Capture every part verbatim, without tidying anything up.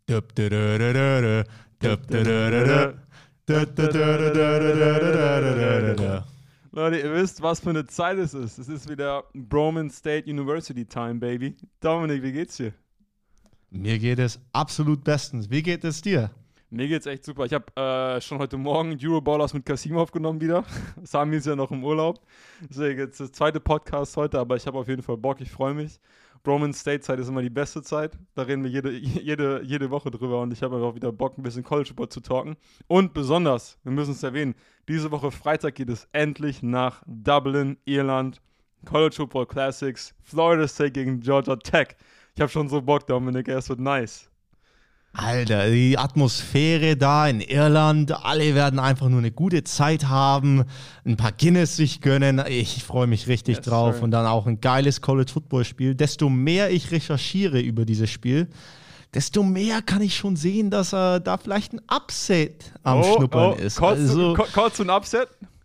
Leute, ihr wisst, was für eine Zeit es ist. Es ist wieder Broman State University Time, baby. Dominik, wie geht's dir? Mir geht es absolut bestens. Wie geht es dir? Mir geht's echt super. Ich habe äh, schon heute Morgen Euroballers mit Kasim aufgenommen wieder. Sami ist ja noch im Urlaub. Deswegen jetzt das zweite Podcast heute, aber ich habe auf jeden Fall Bock. Ich freue mich. Broman State Zeit ist immer die beste Zeit. Da reden wir jede, jede, jede Woche drüber und ich habe einfach wieder Bock, ein bisschen College Football zu talken. Und besonders, wir müssen es erwähnen, diese Woche Freitag geht es endlich nach Dublin, Irland. College Football Classics, Florida State gegen Georgia Tech. Ich habe schon so Bock, Dominik, es wird nice. Alter, die Atmosphäre da in Irland, alle werden einfach nur eine gute Zeit haben, ein paar Guinness sich gönnen. Ich freue mich richtig yes, drauf sir. Und dann auch ein geiles College-Football-Spiel. Desto mehr ich recherchiere über dieses Spiel, desto mehr kann ich schon sehen, dass äh, da vielleicht ein Upset am oh, Schnuppern oh, ist. Callst also, du, callst du ein Upset?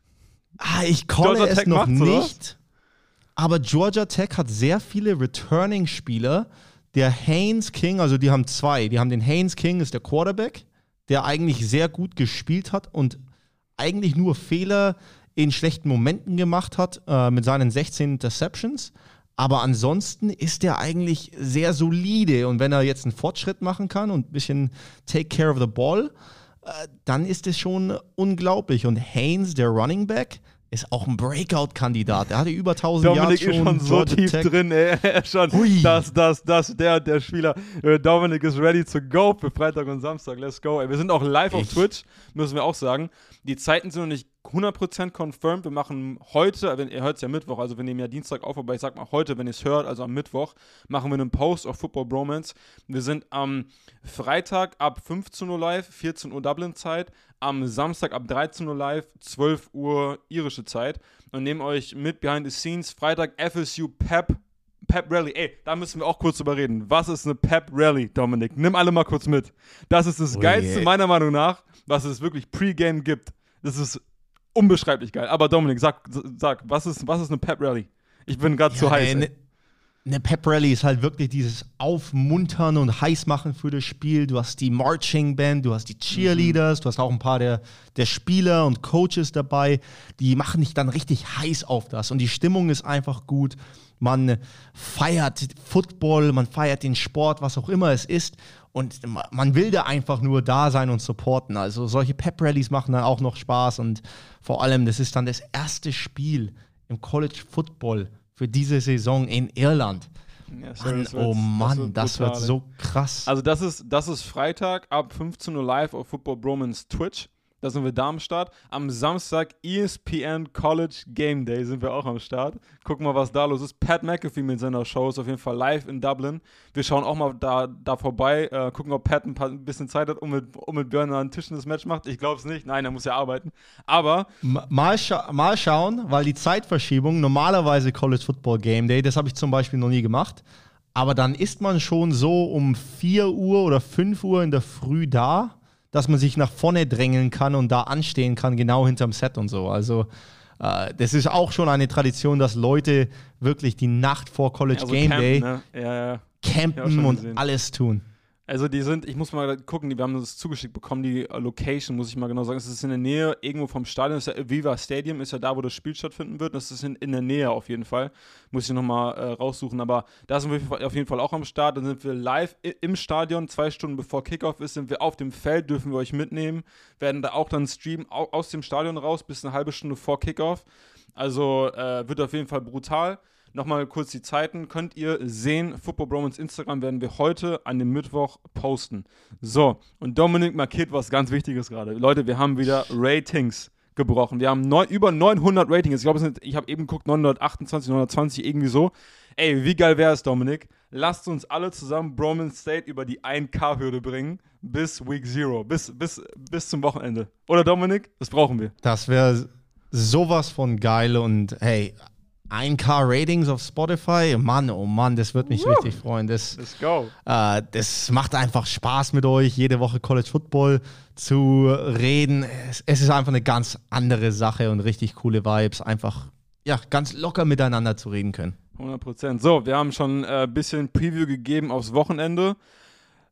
Ah, ich calle es noch macht's, nicht, aber Georgia Tech hat sehr viele Returning-Spieler. Der Haynes King, also die haben zwei. Die haben den Haynes King, ist der Quarterback, der eigentlich sehr gut gespielt hat und eigentlich nur Fehler in schlechten Momenten gemacht hat äh, mit seinen sechzehn Interceptions. Aber ansonsten ist der eigentlich sehr solide. Und wenn er jetzt einen Fortschritt machen kann und ein bisschen take care of the ball, äh, dann ist es schon unglaublich. Und Haynes, der Running Back, ist auch ein Breakout-Kandidat. Der hatte über tausend Yards schon. Dominik ist schon so Georgia tief Tech. drin, ey. Er ist schon, das, das, das, der, der Spieler. Dominik ist ready to go für Freitag und Samstag. Let's go, ey. Wir sind auch live ich. auf Twitch, müssen wir auch sagen. Die Zeiten sind noch nicht hundert Prozent confirmed. Wir machen heute, wenn ihr hört es ja Mittwoch, also wir nehmen ja Dienstag auf, aber ich sag mal heute, wenn ihr es hört, also am Mittwoch, machen wir einen Post auf Football Bromance. Wir sind am Freitag ab fünfzehn Uhr live, vierzehn Uhr Dublin-Zeit, am Samstag ab dreizehn Uhr live, zwölf Uhr irische Zeit und nehmen euch mit behind the scenes. Freitag F S U Pep Pep Rally. Ey, da müssen wir auch kurz drüber reden. Was ist eine Pep Rally, Dominik? Nimm alle mal kurz mit. Das ist das oh Geilste, yeah. meiner Meinung nach, was es wirklich Pre-Game gibt. Das ist unbeschreiblich geil. Aber Dominik, sag, sag was, ist, was ist eine Pep Rally? Ich bin gerade ja, zu heiß. Eine ne Pep Rally ist halt wirklich dieses Aufmuntern und Heißmachen für das Spiel. Du hast die Marching Band, du hast die Cheerleaders, mhm. du hast auch ein paar der, der Spieler und Coaches dabei. Die machen dich dann richtig heiß auf das. Und die Stimmung ist einfach gut. Man feiert Football, man feiert den Sport, was auch immer es ist. Und man will da einfach nur da sein und supporten. Also solche Pep-Rallies machen dann auch noch Spaß. Und vor allem, das ist dann das erste Spiel im College Football für diese Saison in Irland. Ja, Mann, das wird, oh Mann, das, wird, das wird so krass. Also das ist, das ist Freitag ab fünfzehn Uhr live auf Football Bromance Twitch. Da sind wir da am Start. Am Samstag E S P N College Game Day sind wir auch am Start. Gucken mal, was da los ist. Pat McAfee mit seiner Show ist auf jeden Fall live in Dublin. Wir schauen auch mal da, da vorbei, äh, gucken, ob Pat ein, paar, ein bisschen Zeit hat, um mit, um mit Björn ein tischendes Match macht. Ich glaube es nicht. Nein, er muss ja arbeiten. Aber mal, scha- mal schauen, weil die Zeitverschiebung, normalerweise College Football Game Day, das habe ich zum Beispiel noch nie gemacht. Aber dann ist man schon so um vier Uhr oder fünf Uhr in der Früh da, dass man sich nach vorne drängeln kann und da anstehen kann, genau hinterm Set und so. Also äh, das ist auch schon eine Tradition, dass Leute wirklich die Nacht vor College also Game campen, Day ne? ja, ja. campen und gesehen. alles tun. Also die sind, ich muss mal gucken, die, wir haben das zugeschickt bekommen, die Location, muss ich mal genau sagen. Es ist in der Nähe irgendwo vom Stadion, das ist ja Viva Stadium, ist ja da, wo das Spiel stattfinden wird. Das ist in, in der Nähe auf jeden Fall. Muss ich nochmal äh, raussuchen, aber da sind wir auf jeden Fall auch am Start. Dann sind wir live im Stadion, zwei Stunden bevor Kickoff ist, sind wir auf dem Feld, dürfen wir euch mitnehmen. Werden da auch dann streamen aus dem Stadion raus bis eine halbe Stunde vor Kickoff. Also äh, wird auf jeden Fall brutal. Nochmal kurz die Zeiten, könnt ihr sehen, Football Bromance Instagram werden wir heute an dem Mittwoch posten. So, und Dominik markiert was ganz Wichtiges gerade. Leute, wir haben wieder Ratings gebrochen. Wir haben neun, über neunhundert Ratings. Ich glaube, ich habe eben geguckt, neunhundertachtundzwanzig, neunhundertzwanzig, irgendwie so. Ey, wie geil wäre es, Dominik? Lasst uns alle zusammen Bromance State über die ein K-Hürde bringen bis Week Zero, bis, bis, bis zum Wochenende. Oder Dominik? Das brauchen wir. Das wäre sowas von geil und hey, ein K Ratings auf Spotify, Mann, oh Mann, das wird mich Woo. richtig freuen. Das, Let's go. Äh, das macht einfach Spaß mit euch, jede Woche College Football zu reden. Es, es ist einfach eine ganz andere Sache und richtig coole Vibes. Einfach, ja, ganz locker miteinander zu reden können. hundert Prozent. So, wir haben schon ein äh, bisschen Preview gegeben aufs Wochenende.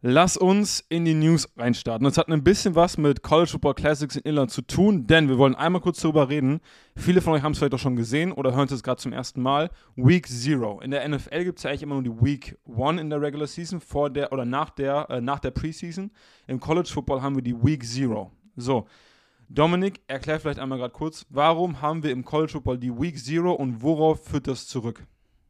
Lass uns in die News reinstarten. Das hat ein bisschen was mit College Football Classics in Irland zu tun, denn wir wollen einmal kurz darüber reden. Viele von euch haben es vielleicht auch schon gesehen oder hören es jetzt gerade zum ersten Mal. Week Zero. In der N F L gibt es ja eigentlich immer nur die Week One in der Regular Season vor der oder nach der, äh, nach der Preseason. Im College Football haben wir die Week Zero. So, Dominik, erklär vielleicht einmal gerade kurz, warum haben wir im College Football die Week Zero und worauf führt das zurück?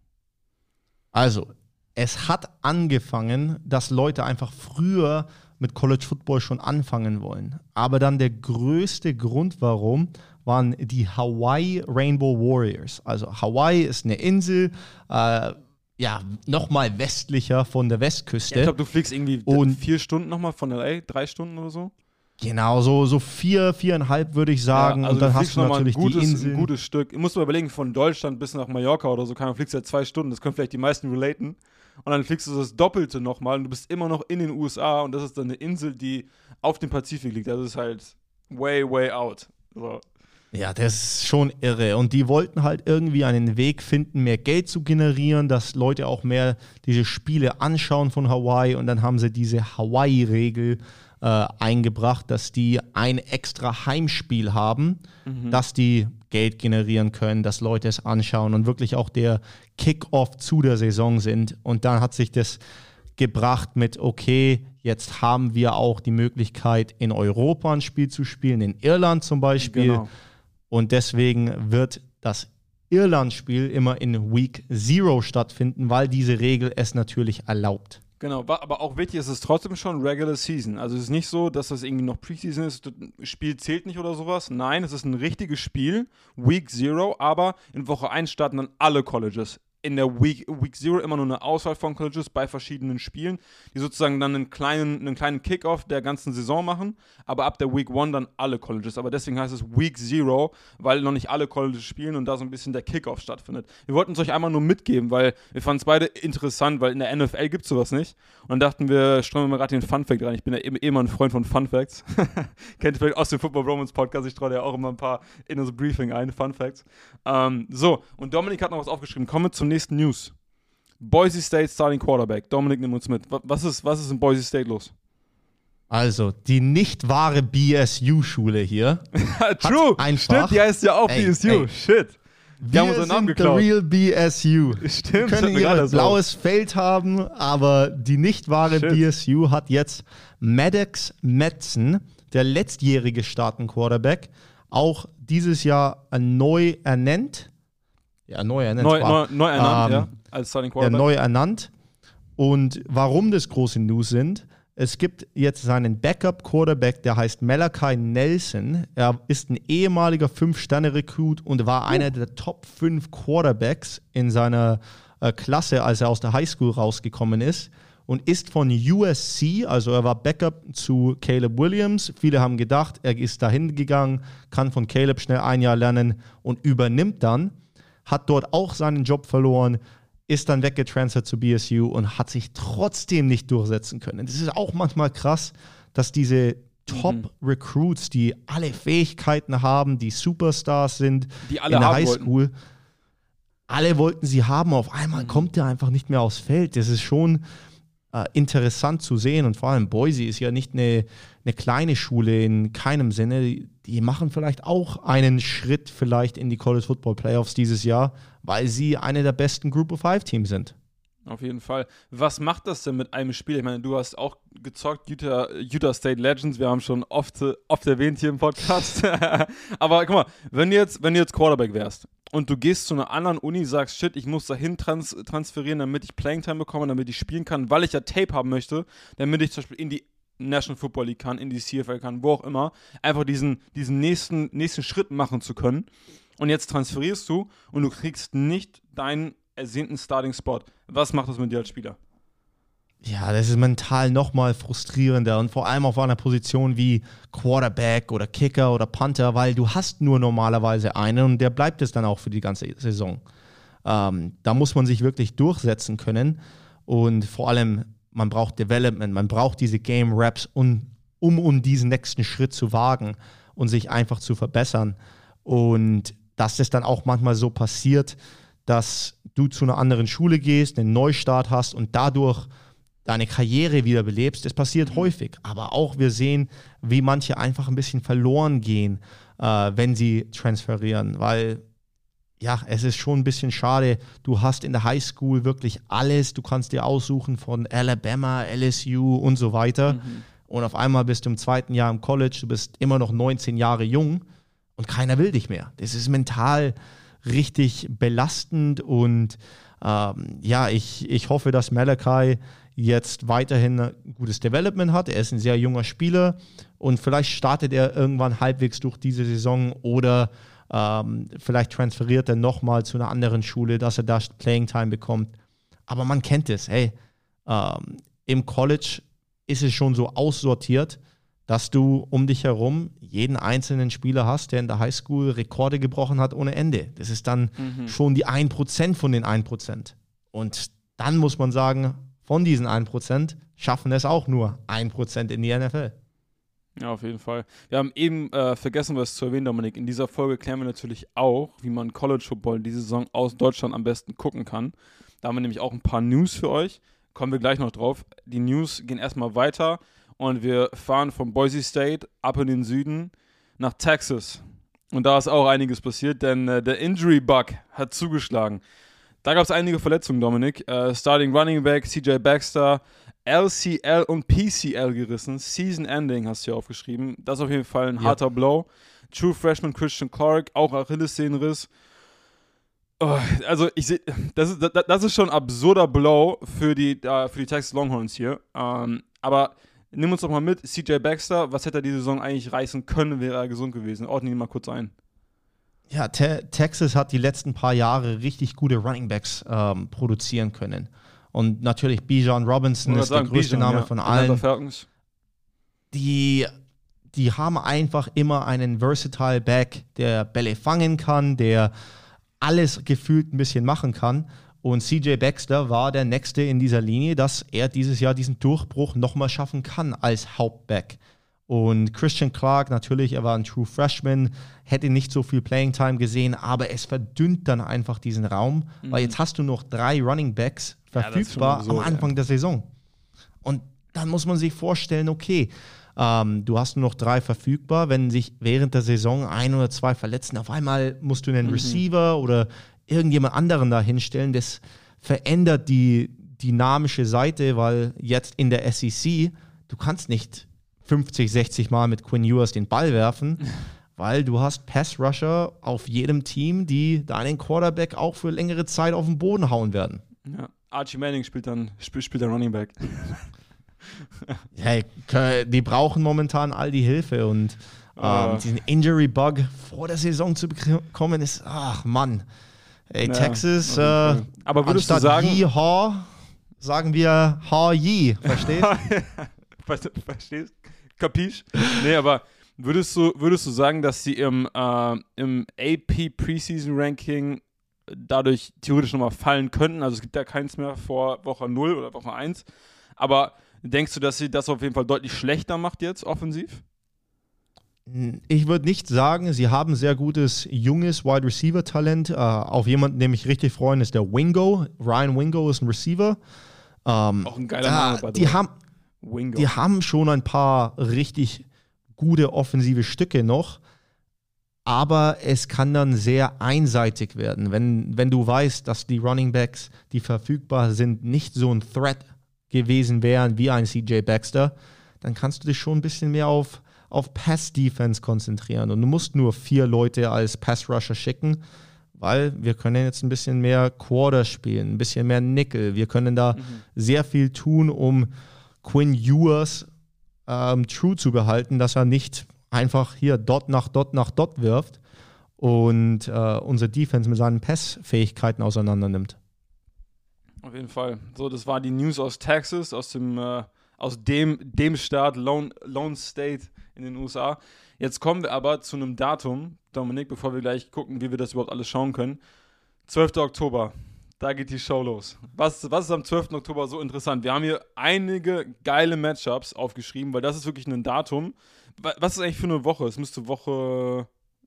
Also, es hat angefangen, dass Leute einfach früher mit College Football schon anfangen wollen. Aber dann der größte Grund, warum, waren die Hawaii Rainbow Warriors. Also Hawaii ist eine Insel, äh, ja, nochmal westlicher von der Westküste. Ja, ich glaube, du fliegst irgendwie und vier Stunden nochmal von L A, drei Stunden oder so. Genau, so, so vier, viereinhalb würde ich sagen. Ja, also und dann du hast du noch natürlich mal ein gutes, die Inseln. ein gutes Stück. Ich muss mal überlegen, von Deutschland bis nach Mallorca oder so, kann, fliegst du ja zwei Stunden. Das können vielleicht die meisten relaten. Und dann fliegst du das Doppelte nochmal und du bist immer noch in den U S A und das ist dann eine Insel, die auf dem Pazifik liegt. Das ist halt way, way out. So. Ja, das ist schon irre. Und die wollten halt irgendwie einen Weg finden, mehr Geld zu generieren, dass Leute auch mehr diese Spiele anschauen von Hawaii. Und dann haben sie diese Hawaii-Regel äh, eingebracht, dass die ein extra Heimspiel haben, mhm. dass die Geld generieren können, dass Leute es anschauen und wirklich auch der Kick-Off zu der Saison sind. Und dann hat sich das gebracht mit, okay, jetzt haben wir auch die Möglichkeit, in Europa ein Spiel zu spielen, in Irland zum Beispiel. Genau. Und deswegen wird das Irland-Spiel immer in Week Zero stattfinden, weil diese Regel es natürlich erlaubt. Genau, aber auch wichtig ist es trotzdem schon Regular Season. Also es ist nicht so, dass das irgendwie noch Preseason ist, das Spiel zählt nicht oder sowas. Nein, es ist ein richtiges Spiel, Week Zero, aber in Woche eins starten dann alle Colleges. In der Week, Week Zero immer nur eine Auswahl von Colleges bei verschiedenen Spielen, die sozusagen dann einen kleinen, einen kleinen Kick-Off der ganzen Saison machen, aber ab der Week One dann alle Colleges. Aber deswegen heißt es Week Zero, weil noch nicht alle Colleges spielen und da so ein bisschen der Kick-Off stattfindet. Wir wollten es euch einmal nur mitgeben, weil wir fanden es beide interessant, weil in der N F L gibt es sowas nicht. Und dann dachten wir, streuen wir mal gerade den Fun-Fact rein. Ich bin ja eh immer ein Freund von Fun-Facts. Kennt ihr vielleicht aus dem Football Romans Podcast, ich streue ja auch immer ein paar in das Briefing ein, Fun-Facts. Ähm, so, und Dominik hat noch was aufgeschrieben. Kommen wir zum nächsten News. Boise State Starting Quarterback. Dominik, nimm uns mit. Was ist, was ist in Boise State los? Also, die nicht wahre B S U-Schule hier. True. Stimmt, die heißt ja auch ey, B S U. Ey. Shit. Die Wir haben unseren Namen sind geklaut. the real B S U. Stimmt. Die können ihr blaues Feld haben, aber die nicht wahre Shit. B S U hat jetzt Maddox Metzen, der letztjährige Starting Quarterback, auch dieses Jahr neu ernannt. Ja, neu ernannt. Neu, war, neu, neu ernannt, ähm, ja. Als Starting Ja, Quarterback. neu ernannt. Und warum das große News sind, es gibt jetzt seinen Backup-Quarterback, der heißt Malachi Nelson. Er ist ein ehemaliger Fünf-Sterne-Recruit und war einer der Top fünf Quarterbacks in seiner äh, Klasse, als er aus der Highschool rausgekommen ist. Und ist von U S C, also er war Backup zu Caleb Williams. Viele haben gedacht, er ist dahin gegangen, kann von Caleb schnell ein Jahr lernen und übernimmt dann. Hat dort auch seinen Job verloren, ist dann weggetransfert zu B S U und hat sich trotzdem nicht durchsetzen können. Das ist auch manchmal krass, dass diese Top-Recruits, die alle Fähigkeiten haben, die Superstars sind Die alle in der haben Highschool, wollten. alle wollten sie haben. Auf einmal mhm. kommt der einfach nicht mehr aufs Feld. Das ist schon äh, interessant zu sehen. Und vor allem Boise ist ja nicht eine, eine kleine Schule in keinem Sinne. Die, die machen vielleicht auch einen Schritt vielleicht in die College Football Playoffs dieses Jahr, weil sie eine der besten Group of Five Teams sind. Auf jeden Fall. Was macht das denn mit einem Spiel? Ich meine, du hast auch gezockt, Utah, Utah State Legends. Wir haben schon oft, oft erwähnt hier im Podcast. Aber guck mal, wenn du, jetzt, wenn du jetzt Quarterback wärst und du gehst zu einer anderen Uni, sagst, shit, ich muss dahin trans- transferieren, damit ich Playing Time bekomme, damit ich spielen kann, weil ich ja Tape haben möchte, damit ich zum Beispiel in die National Football League kann, in die C F L kann, wo auch immer, einfach diesen, diesen nächsten, nächsten Schritt machen zu können. Und jetzt transferierst du und du kriegst nicht deinen ersehnten Starting-Spot. Was macht das mit dir als Spieler? Ja, das ist mental nochmal frustrierender und vor allem auf einer Position wie Quarterback oder Kicker oder Punter, weil du hast nur normalerweise einen und der bleibt es dann auch für die ganze Saison. Ähm, da muss man sich wirklich durchsetzen können und vor allem, man braucht Development, man braucht diese Game-Raps, um, um, um diesen nächsten Schritt zu wagen und sich einfach zu verbessern. Und dass das dann auch manchmal so passiert, dass du zu einer anderen Schule gehst, einen Neustart hast und dadurch deine Karriere wieder belebst. Das passiert mhm. häufig. Aber auch wir sehen, wie manche einfach ein bisschen verloren gehen, äh, wenn sie transferieren. Weil, ja, es ist schon ein bisschen schade. Du hast in der Highschool wirklich alles. Du kannst dir aussuchen von Alabama, L S U und so weiter. Mhm. Und auf einmal bist du im zweiten Jahr im College. Du bist immer noch neunzehn Jahre jung und keiner will dich mehr. Das ist mental richtig belastend. Und ähm, ja, ich, ich hoffe, dass Malachi jetzt weiterhin ein gutes Development hat. Er ist ein sehr junger Spieler und vielleicht startet er irgendwann halbwegs durch diese Saison oder ähm, vielleicht transferiert er nochmal zu einer anderen Schule, dass er da Playing Time bekommt. Aber man kennt es, hey, ähm, im College ist es schon so aussortiert, dass du um dich herum jeden einzelnen Spieler hast, der in der Highschool Rekorde gebrochen hat ohne Ende. Das ist dann mhm. schon die ein Prozent von den ein Prozent. Und dann muss man sagen, von diesen ein Prozent schaffen es auch nur ein Prozent in die N F L. Ja, auf jeden Fall. Wir haben eben äh, vergessen, was zu erwähnen, Dominik. In dieser Folge klären wir natürlich auch, wie man College Football diese Saison aus Deutschland am besten gucken kann. Da haben wir nämlich auch ein paar News für euch. Kommen wir gleich noch drauf. Die News gehen erstmal weiter und wir fahren von Boise State ab in den Süden nach Texas. Und da ist auch einiges passiert, denn äh, der Injury Bug hat zugeschlagen. Da gab es einige Verletzungen, Dominik. Uh, Starting Running Back, C J Baxter, L C L und P C L gerissen. Season Ending hast du hier aufgeschrieben. Das ist auf jeden Fall ein yep. harter Blow. True Freshman Christian Clark, auch Achillessehnenriss. Oh, also ich sehe, das ist, das, das ist schon ein absurder Blow für die, uh, für die Texas Longhorns hier. Um, aber nimm uns doch mal mit, C J Baxter, was hätte er die Saison eigentlich reißen können, wäre er gesund gewesen? Ordne ihn mal kurz ein. Ja, Te- Texas hat die letzten paar Jahre richtig gute Runningbacks ähm, produzieren können. Und natürlich Bijan Robinson ist sagen, der größte Bijan, Name ja. von allen. Die, die haben einfach immer einen versatile Back, der Bälle fangen kann, der alles gefühlt ein bisschen machen kann. Und C J Baxter war der Nächste in dieser Linie, dass er dieses Jahr diesen Durchbruch nochmal schaffen kann als Hauptback. Und Christian Clark, natürlich, er war ein True Freshman, hätte nicht so viel Playing Time gesehen, aber es verdünnt dann einfach diesen Raum, mhm. weil jetzt hast du noch drei Running Backs verfügbar ja, so, am Anfang ja. der Saison. Und dann muss man sich vorstellen, okay, ähm, du hast nur noch drei verfügbar, wenn sich während der Saison ein oder zwei verletzen, auf einmal musst du einen mhm. Receiver oder irgendjemand anderen da hinstellen, das verändert die dynamische Seite, weil jetzt in der S E C, du kannst nicht fünfzig, sechzig Mal mit Quinn Ewers den Ball werfen, weil du hast Pass-Rusher auf jedem Team, die deinen Quarterback auch für längere Zeit auf den Boden hauen werden. Ja, Archie Manning spielt dann, spielt, spielt dann Running Back. Hey, die brauchen momentan all die Hilfe und ähm, uh. diesen Injury-Bug vor der Saison zu bekommen ist, ach Mann. Ey, ja, Texas, äh, aber würdest du sagen, Yeehaw, sagen wir Ha-Yi, verstehst? Verstehst? Kapisch? Nee, aber würdest du, würdest du sagen, dass sie im, äh, im A P Preseason Ranking dadurch theoretisch nochmal fallen könnten? Also es gibt ja keins mehr vor Woche null oder Woche eins. Aber denkst du, dass sie das auf jeden Fall deutlich schlechter macht jetzt offensiv? Ich würde nicht sagen, sie haben sehr gutes, junges Wide Receiver Talent. Uh, auf jemanden, den mich richtig freuen, ist der Wingo. Ryan Wingo ist ein Receiver. Um, Auch ein geiler Name. Uh, die haben Wingo. Die haben schon ein paar richtig gute offensive Stücke noch, aber es kann dann sehr einseitig werden. Wenn, wenn du weißt, dass die Running Backs, die verfügbar sind, nicht so ein Threat gewesen wären wie ein C J Baxter, dann kannst du dich schon ein bisschen mehr auf, auf Pass-Defense konzentrieren. Und du musst nur vier Leute als Pass-Rusher schicken, weil wir können jetzt ein bisschen mehr Quarter spielen, ein bisschen mehr Nickel. Wir können da mhm. sehr viel tun, um Quinn Ewers ähm, true zu behalten, dass er nicht einfach hier Dot nach Dot nach Dot wirft und äh, unsere Defense mit seinen Passfähigkeiten auseinander nimmt. Auf jeden Fall. So, das war die News aus Texas, aus dem, äh, aus dem, dem Staat, Lone, Lone State in den U S A. Jetzt kommen wir aber zu einem Datum, Dominik, bevor wir gleich gucken, wie wir das überhaupt alles schauen können. zwölfter Oktober. Da geht die Show los. Was, was ist am zwölften Oktober so interessant? Wir haben hier einige geile Matchups aufgeschrieben, weil das ist wirklich ein Datum. Was ist eigentlich für eine Woche? Es müsste Woche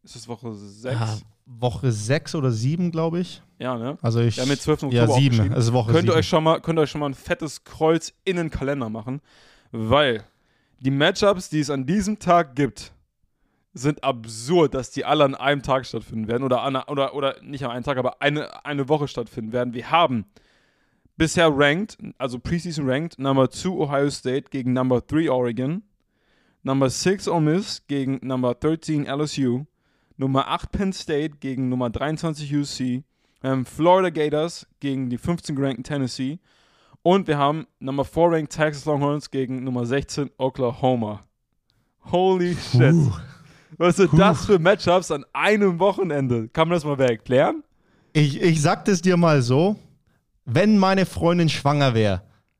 Ist das Woche sechs? Ja, Woche sechs oder sieben, glaube ich. Ja, ne? Also ich, Wir haben jetzt zwölften ja, Oktober sieben. aufgeschrieben. Es ist Woche Könnt ihr sieben. euch schon mal, könnt ihr euch schon mal ein fettes Kreuz in den Kalender machen, weil die Matchups, die es an diesem Tag gibt, sind absurd, dass die alle an einem Tag stattfinden werden oder, an, oder, oder nicht an einem Tag, aber eine, eine Woche stattfinden werden. Wir haben bisher ranked, also Preseason ranked, Number zwei Ohio State gegen Number drei Oregon, Number sechs Ole Miss gegen Number dreizehn L S U, Nummer acht Penn State gegen Nummer dreiundzwanzig U S C, wir haben Florida Gators gegen die fünfzehn gerankten Tennessee und wir haben Nummer vier ranked Texas Longhorns gegen Nummer sechzehn Oklahoma. Holy shit. Uh. Was sind Puh. das für Matchups an einem Wochenende? Kann man das mal wer erklären? Ich, ich sag das dir mal so, wenn meine Freundin schwanger wäre,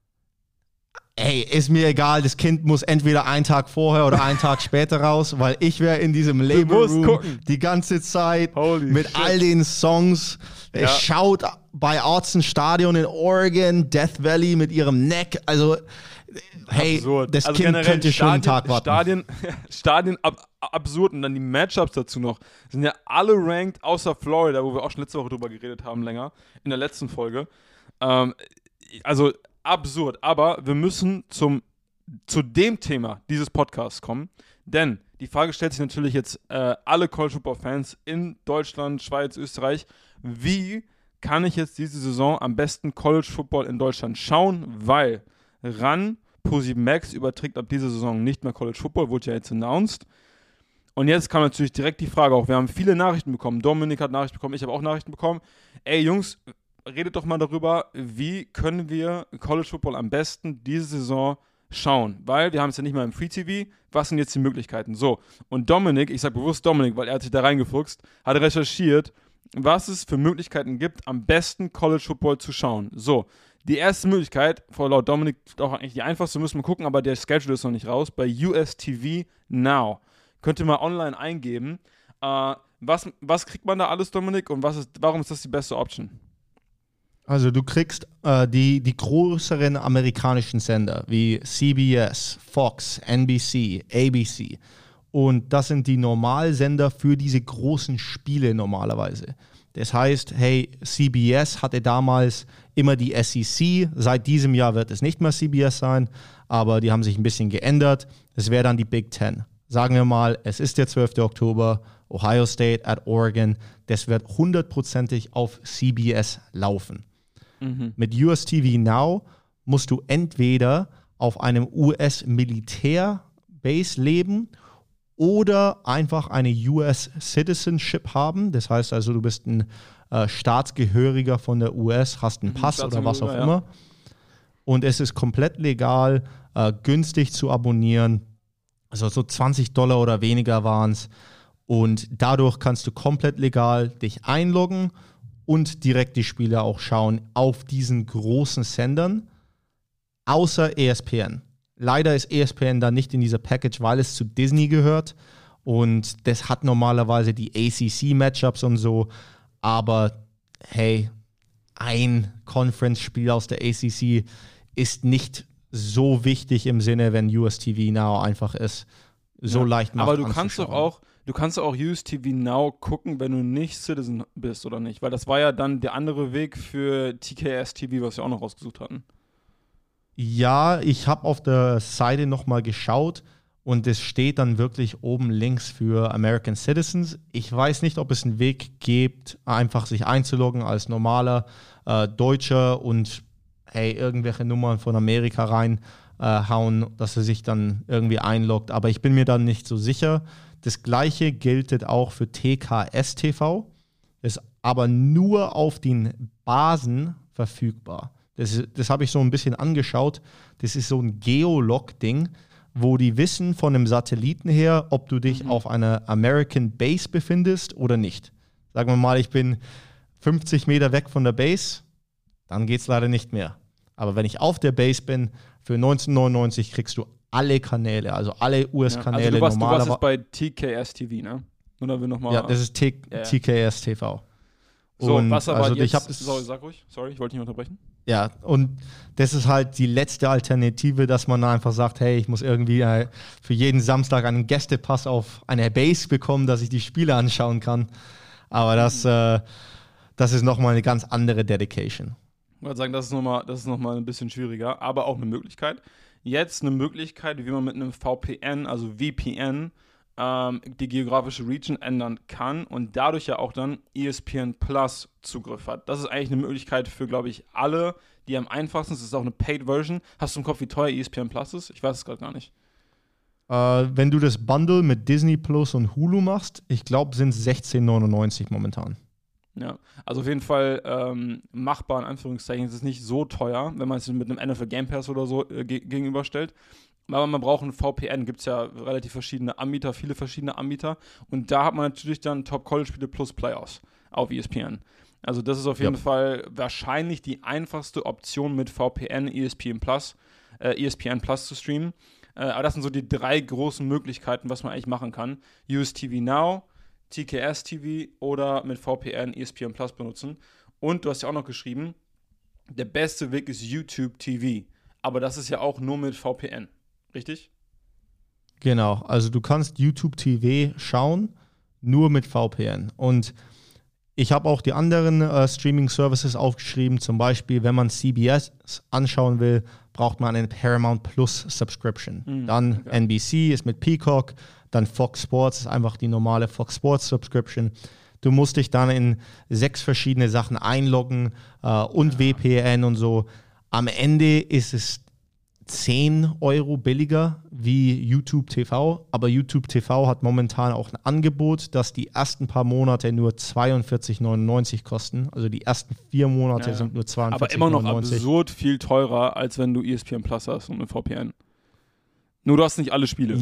ey, ist mir egal, das Kind muss entweder einen Tag vorher oder einen Tag später raus, weil ich wäre in diesem Labor musst Room gucken. die ganze Zeit Holy mit shit. all den Songs. Ja. Es schaut bei Autzen Stadion in Oregon, Death Valley mit ihrem Neck. Also, hey, Absurd. das Also Kind generell könnte schon einen Stadien- Tag warten. Stadien, Stadien ab, absurd und dann die Matchups dazu noch. Sind ja alle ranked, außer Florida, wo wir auch schon letzte Woche drüber geredet haben, länger, in der letzten Folge. Ähm, also absurd, aber wir müssen zum, zu dem Thema dieses Podcasts kommen, denn die Frage stellt sich natürlich jetzt äh, alle College Football Fans in Deutschland, Schweiz, Österreich, wie kann ich jetzt diese Saison am besten College Football in Deutschland schauen, weil RAN ProSieben Max überträgt ab dieser Saison nicht mehr College Football, wurde ja jetzt announced. Und jetzt kam natürlich direkt die Frage auch, wir haben viele Nachrichten bekommen, Dominik hat Nachrichten bekommen, ich habe auch Nachrichten bekommen. Ey Jungs, redet doch mal darüber, wie können wir College Football am besten diese Saison schauen, weil wir haben es ja nicht mal im Free T V, was sind jetzt die Möglichkeiten? So, und Dominik, ich sage bewusst Dominik, weil er hat sich da reingefuchst, hat recherchiert, was es für Möglichkeiten gibt, am besten College Football zu schauen. So, die erste Möglichkeit, vor laut Dominik auch eigentlich die einfachste, müssen wir gucken, aber der Schedule ist noch nicht raus, bei U S T V Now. Könnt ihr mal online eingeben. Äh, was, was kriegt man da alles, Dominik, und was ist, warum ist das die beste Option? Also du kriegst äh, die, die größeren amerikanischen Sender wie C B S, Fox, N B C, A B C. Und das sind die Normalsender für diese großen Spiele normalerweise. Das heißt, hey, C B S hatte damals immer die S E C. Seit diesem Jahr wird es nicht mehr C B S sein, aber die haben sich ein bisschen geändert. Es wäre dann die Big Ten. Sagen wir mal, es ist der zwölfte Oktober, Ohio State at Oregon. Das wird hundertprozentig auf C B S laufen. Mhm. Mit U S T V Now musst du entweder auf einem U S-Militär-Base leben oder einfach eine U S-Citizenship haben. Das heißt also, du bist ein äh, Staatsgehöriger von der U S, hast einen Mhm, Pass oder was auch ja. immer. Und es ist komplett legal, äh, günstig zu abonnieren. Also so zwanzig Dollar oder weniger waren es. Und dadurch kannst du komplett legal dich einloggen und direkt die Spiele auch schauen auf diesen großen Sendern, außer E S P N. Leider ist E S P N da nicht in dieser Package, weil es zu Disney gehört und das hat normalerweise die A C C-Matchups und so, aber hey, ein Conference-Spiel aus der A C C ist nicht so wichtig im Sinne, wenn U S T V Now einfach ist, so Ja, leicht macht aber du kannst doch anzuschauen. auch, du kannst doch auch U S T V Now gucken, wenn du nicht Citizen bist, oder nicht? Weil das war ja dann der andere Weg für T K S T V, was wir auch noch rausgesucht hatten. Ja, ich habe auf der Seite nochmal geschaut und es steht dann wirklich oben links für American Citizens. Ich weiß nicht, ob es einen Weg gibt, einfach sich einzuloggen als normaler äh, Deutscher und hey, irgendwelche Nummern von Amerika reinhauen, äh, dass er sich dann irgendwie einloggt. Aber ich bin mir dann nicht so sicher. Das gleiche gilt auch für T K S T V, ist aber nur auf den Basen verfügbar. Das, das habe ich so ein bisschen angeschaut. Das ist so ein Geolog-Ding, wo die wissen von einem Satelliten her, ob du dich Mhm. auf einer American Base befindest oder nicht. Sagen wir mal, ich bin fünfzig Meter weg von der Base, dann geht es leider nicht mehr. Aber wenn ich auf der Base bin, für neunzehnhundertneunundneunzig kriegst du alle Kanäle, also alle U Ja, S-Kanäle also du warst, du warst normalerweise. jetzt bei T K S T V, ne? Oder wir nochmal. Ja, das ist T- Ja, ja. T K S T V. So, Und was aber also jetzt, ich hab das, sorry, sag ruhig, sorry, ich wollte nicht unterbrechen. Ja, und das ist halt die letzte Alternative, dass man einfach sagt, hey, ich muss irgendwie äh, für jeden Samstag einen Gästepass auf einer Base bekommen, dass ich die Spiele anschauen kann. Aber das, äh, das ist nochmal eine ganz andere Dedication. Ich würde sagen, das ist nochmal, das ist noch mal ein bisschen schwieriger, aber auch eine Möglichkeit. Jetzt eine Möglichkeit, wie man mit einem V P N, also V P N, ähm, die geografische Region ändern kann und dadurch ja auch dann E S P N Plus Zugriff hat. Das ist eigentlich eine Möglichkeit für, glaube ich, alle, die am einfachsten ist. Das ist auch eine Paid-Version. Hast du im Kopf, wie teuer E S P N Plus ist? Ich weiß es gerade gar nicht. Äh, wenn du das Bundle mit Disney Plus und Hulu machst, ich glaube, sind es sechzehn neunundneunzig momentan. Ja, also auf jeden Fall ähm, machbar, in Anführungszeichen. Es ist nicht so teuer, wenn man es mit einem N F L Game Pass oder so äh, ge- gegenüberstellt. Aber man braucht einen V P N, gibt es ja relativ verschiedene Anbieter, viele verschiedene Anbieter. Und da hat man natürlich dann Top-College-Spiele plus Playoffs auf E S P N. Also das ist auf jeden ja. Fall wahrscheinlich die einfachste Option mit V P N, E S P N Plus, äh, E S P N Plus zu streamen. Äh, aber das sind so die drei großen Möglichkeiten, was man eigentlich machen kann. U S T V Now, T K S T V oder mit V P N E S P N Plus benutzen. Und du hast ja auch noch geschrieben, der beste Weg ist YouTube T V. Aber das ist ja auch nur mit V P N. Richtig? Genau, also du kannst YouTube T V schauen, nur mit V P N. Und ich habe auch die anderen äh, Streaming-Services aufgeschrieben. Zum Beispiel, wenn man C B S anschauen will, braucht man eine Paramount Plus Subscription. Mhm, dann okay. N B C ist mit Peacock, dann Fox Sports ist einfach die normale Fox Sports Subscription. Du musst dich dann in sechs verschiedene Sachen einloggen äh, und ja. V P N und so. Am Ende ist es zehn Euro billiger wie YouTube T V, aber YouTube T V hat momentan auch ein Angebot, dass die ersten paar Monate nur zweiundvierzig neunundneunzig kosten. Also die ersten vier Monate ja, ja. sind nur zweiundvierzig neunundneunzig. Aber immer noch absurd viel teurer, als wenn du E S P N Plus hast und eine V P N. Nur du hast nicht alle Spiele.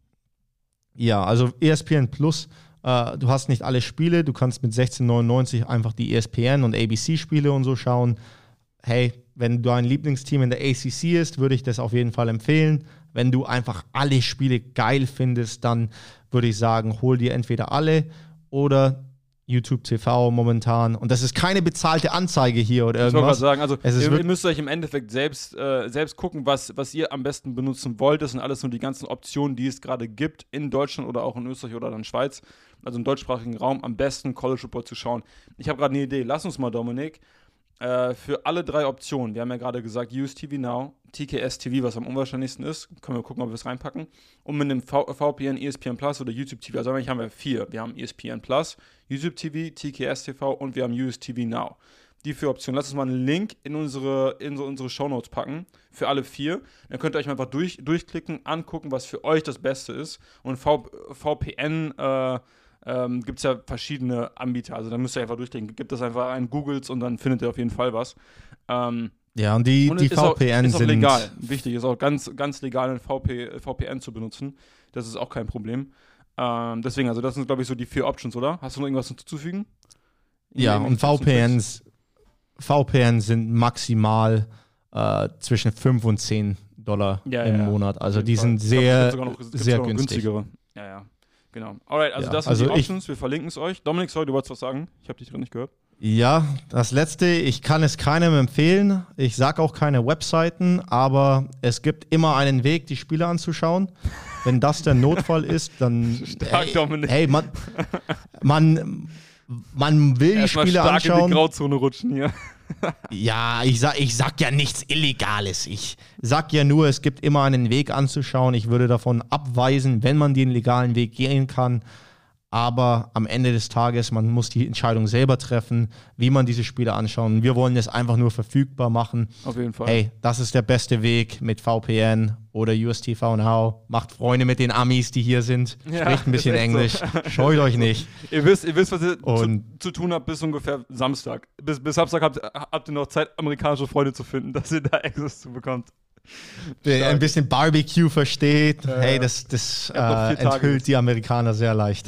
Ja, also E S P N Plus, äh, du hast nicht alle Spiele, du kannst mit sechzehn neunundneunzig einfach die E S P N und A B C-Spiele und so schauen. Hey, wenn dein Lieblingsteam in der A C C ist, würde ich das auf jeden Fall empfehlen. Wenn du einfach alle Spiele geil findest, dann würde ich sagen, hol dir entweder alle oder YouTube T V momentan. Und das ist keine bezahlte Anzeige hier oder irgendwas. Ich wollte gerade sagen, also ihr, ihr müsst euch im Endeffekt selbst, äh, selbst gucken, was, was ihr am besten benutzen wollt. Das sind alles nur die ganzen Optionen, die es gerade gibt in Deutschland oder auch in Österreich oder dann Schweiz. Also im deutschsprachigen Raum am besten College Football zu schauen. Ich habe gerade eine Idee. Lass uns mal, Dominik, Äh, für alle drei Optionen, wir haben ja gerade gesagt, U S T V Now, T K S T V, was am unwahrscheinlichsten ist, können wir gucken, ob wir es reinpacken, und mit dem v- VPN, E S P N Plus oder YouTube T V, also eigentlich haben wir vier, wir haben E S P N Plus, YouTube T V, T K S T V und wir haben U S T V Now. Die vier Optionen, lasst uns mal einen Link in unsere, in so unsere Shownotes packen, für alle vier, dann könnt ihr euch mal einfach durch, durchklicken, angucken, was für euch das Beste ist, und v- VPN, äh, Ähm, gibt es ja verschiedene Anbieter, also da müsst ihr einfach durchdenken. Gibt das einfach ein, Googles und dann findet ihr auf jeden Fall was. Ähm, ja, und die, und die ist V P N auch, ist auch sind legal. Wichtig ist auch ganz, ganz legal, ein V P, V P N zu benutzen. Das ist auch kein Problem. Ähm, deswegen, also das sind, glaube ich, so die vier Options, oder? Hast du noch irgendwas hinzuzufügen? Ja, und V P Ns, V P Ns sind maximal äh, zwischen fünf und zehn Dollar ja, im ja, Monat. Also die Fall. sind sehr, sogar noch, sehr sogar noch günstig. günstigere. Ja, ja. Genau. Alright, also Ja, das sind also die ich- Options. Wir verlinken es euch. Dominik, sorry, du wolltest was sagen. Ich habe dich drin nicht gehört. Ja, das letzte, ich kann es keinem empfehlen. Ich sage auch keine Webseiten, aber es gibt immer einen Weg, die Spiele anzuschauen. Wenn das der Notfall ist, dann Stark, hey, Dominik. hey man, man, man will die Erstmal Spiele stark in anschauen. die Grauzone rutschen hier. Ja, ich sag, ich sag ja nichts Illegales. Ich sag ja nur, es gibt immer einen Weg anzuschauen. Ich würde davon abweisen, wenn man den legalen Weg gehen kann. Aber am Ende des Tages, man muss die Entscheidung selber treffen, wie man diese Spiele anschauen. Wir wollen es einfach nur verfügbar machen. Auf jeden Fall. Hey, das ist der beste Weg mit V P N oder U S T V Now. Macht Freunde mit den Amis, die hier sind. Ja, Spricht ein bisschen ist echt Englisch. so. Scheut euch nicht. Ihr wisst, ihr wisst, was ihr zu, Und- zu tun habt bis ungefähr Samstag. Bis, bis Samstag habt, habt ihr noch Zeit, amerikanische Freunde zu finden, dass ihr da Access zu bekommt. Der Stark. ein bisschen Barbecue versteht. Ja, hey, ja. das, das Ihr habt noch äh, vier Tage. enthüllt die Amerikaner sehr leicht.